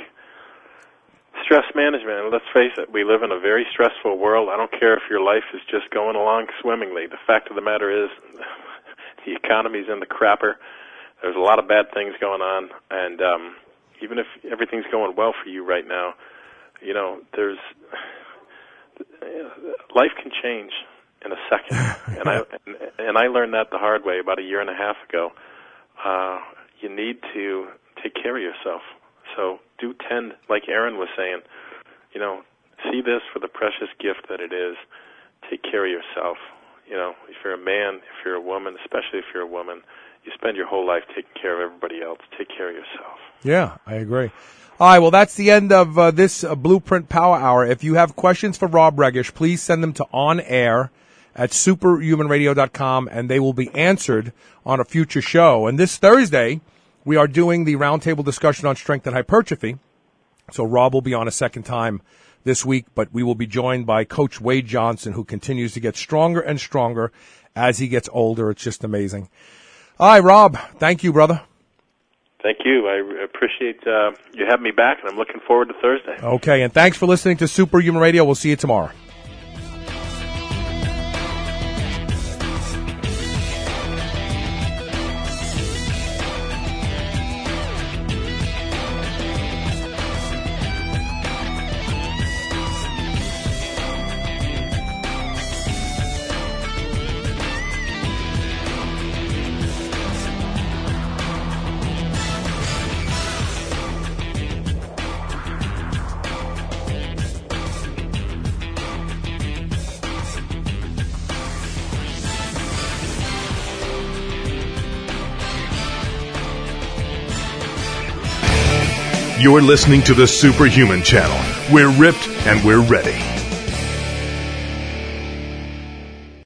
stress management. And let's face it, we live in a very stressful world. I don't care if your life is just going along swimmingly. The fact of the matter is the economy's in the crapper. There's a lot of bad things going on. And um, even if everything's going well for you right now, you know, there's life can change in a second. and I and, and I learned that the hard way about a year and a half ago. Uh, you need to take care of yourself. So do tend, like Aaron was saying, you know, see this for the precious gift that it is. Take care of yourself. You know, if you're a man, if you're a woman, especially if you're a woman, you spend your whole life taking care of everybody else. Take care of yourself. Yeah, I agree. All right, well, that's the end of uh, this uh, Blueprint Power Hour. If you have questions for Rob Regish, please send them to on air at superhuman radio dot com, and they will be answered on a future show. And this Thursday, we are doing the roundtable discussion on strength and hypertrophy. So Rob will be on a second time this week, but we will be joined by Coach Wade Johnson, who continues to get stronger and stronger as he gets older. It's just amazing. All right, Rob, thank you, brother. Thank you. I appreciate uh, you having me back, and I'm looking forward to Thursday. Okay, and thanks for listening to Superhuman Radio. We'll see you tomorrow. You're listening to the Superhuman Channel. We're ripped and we're ready.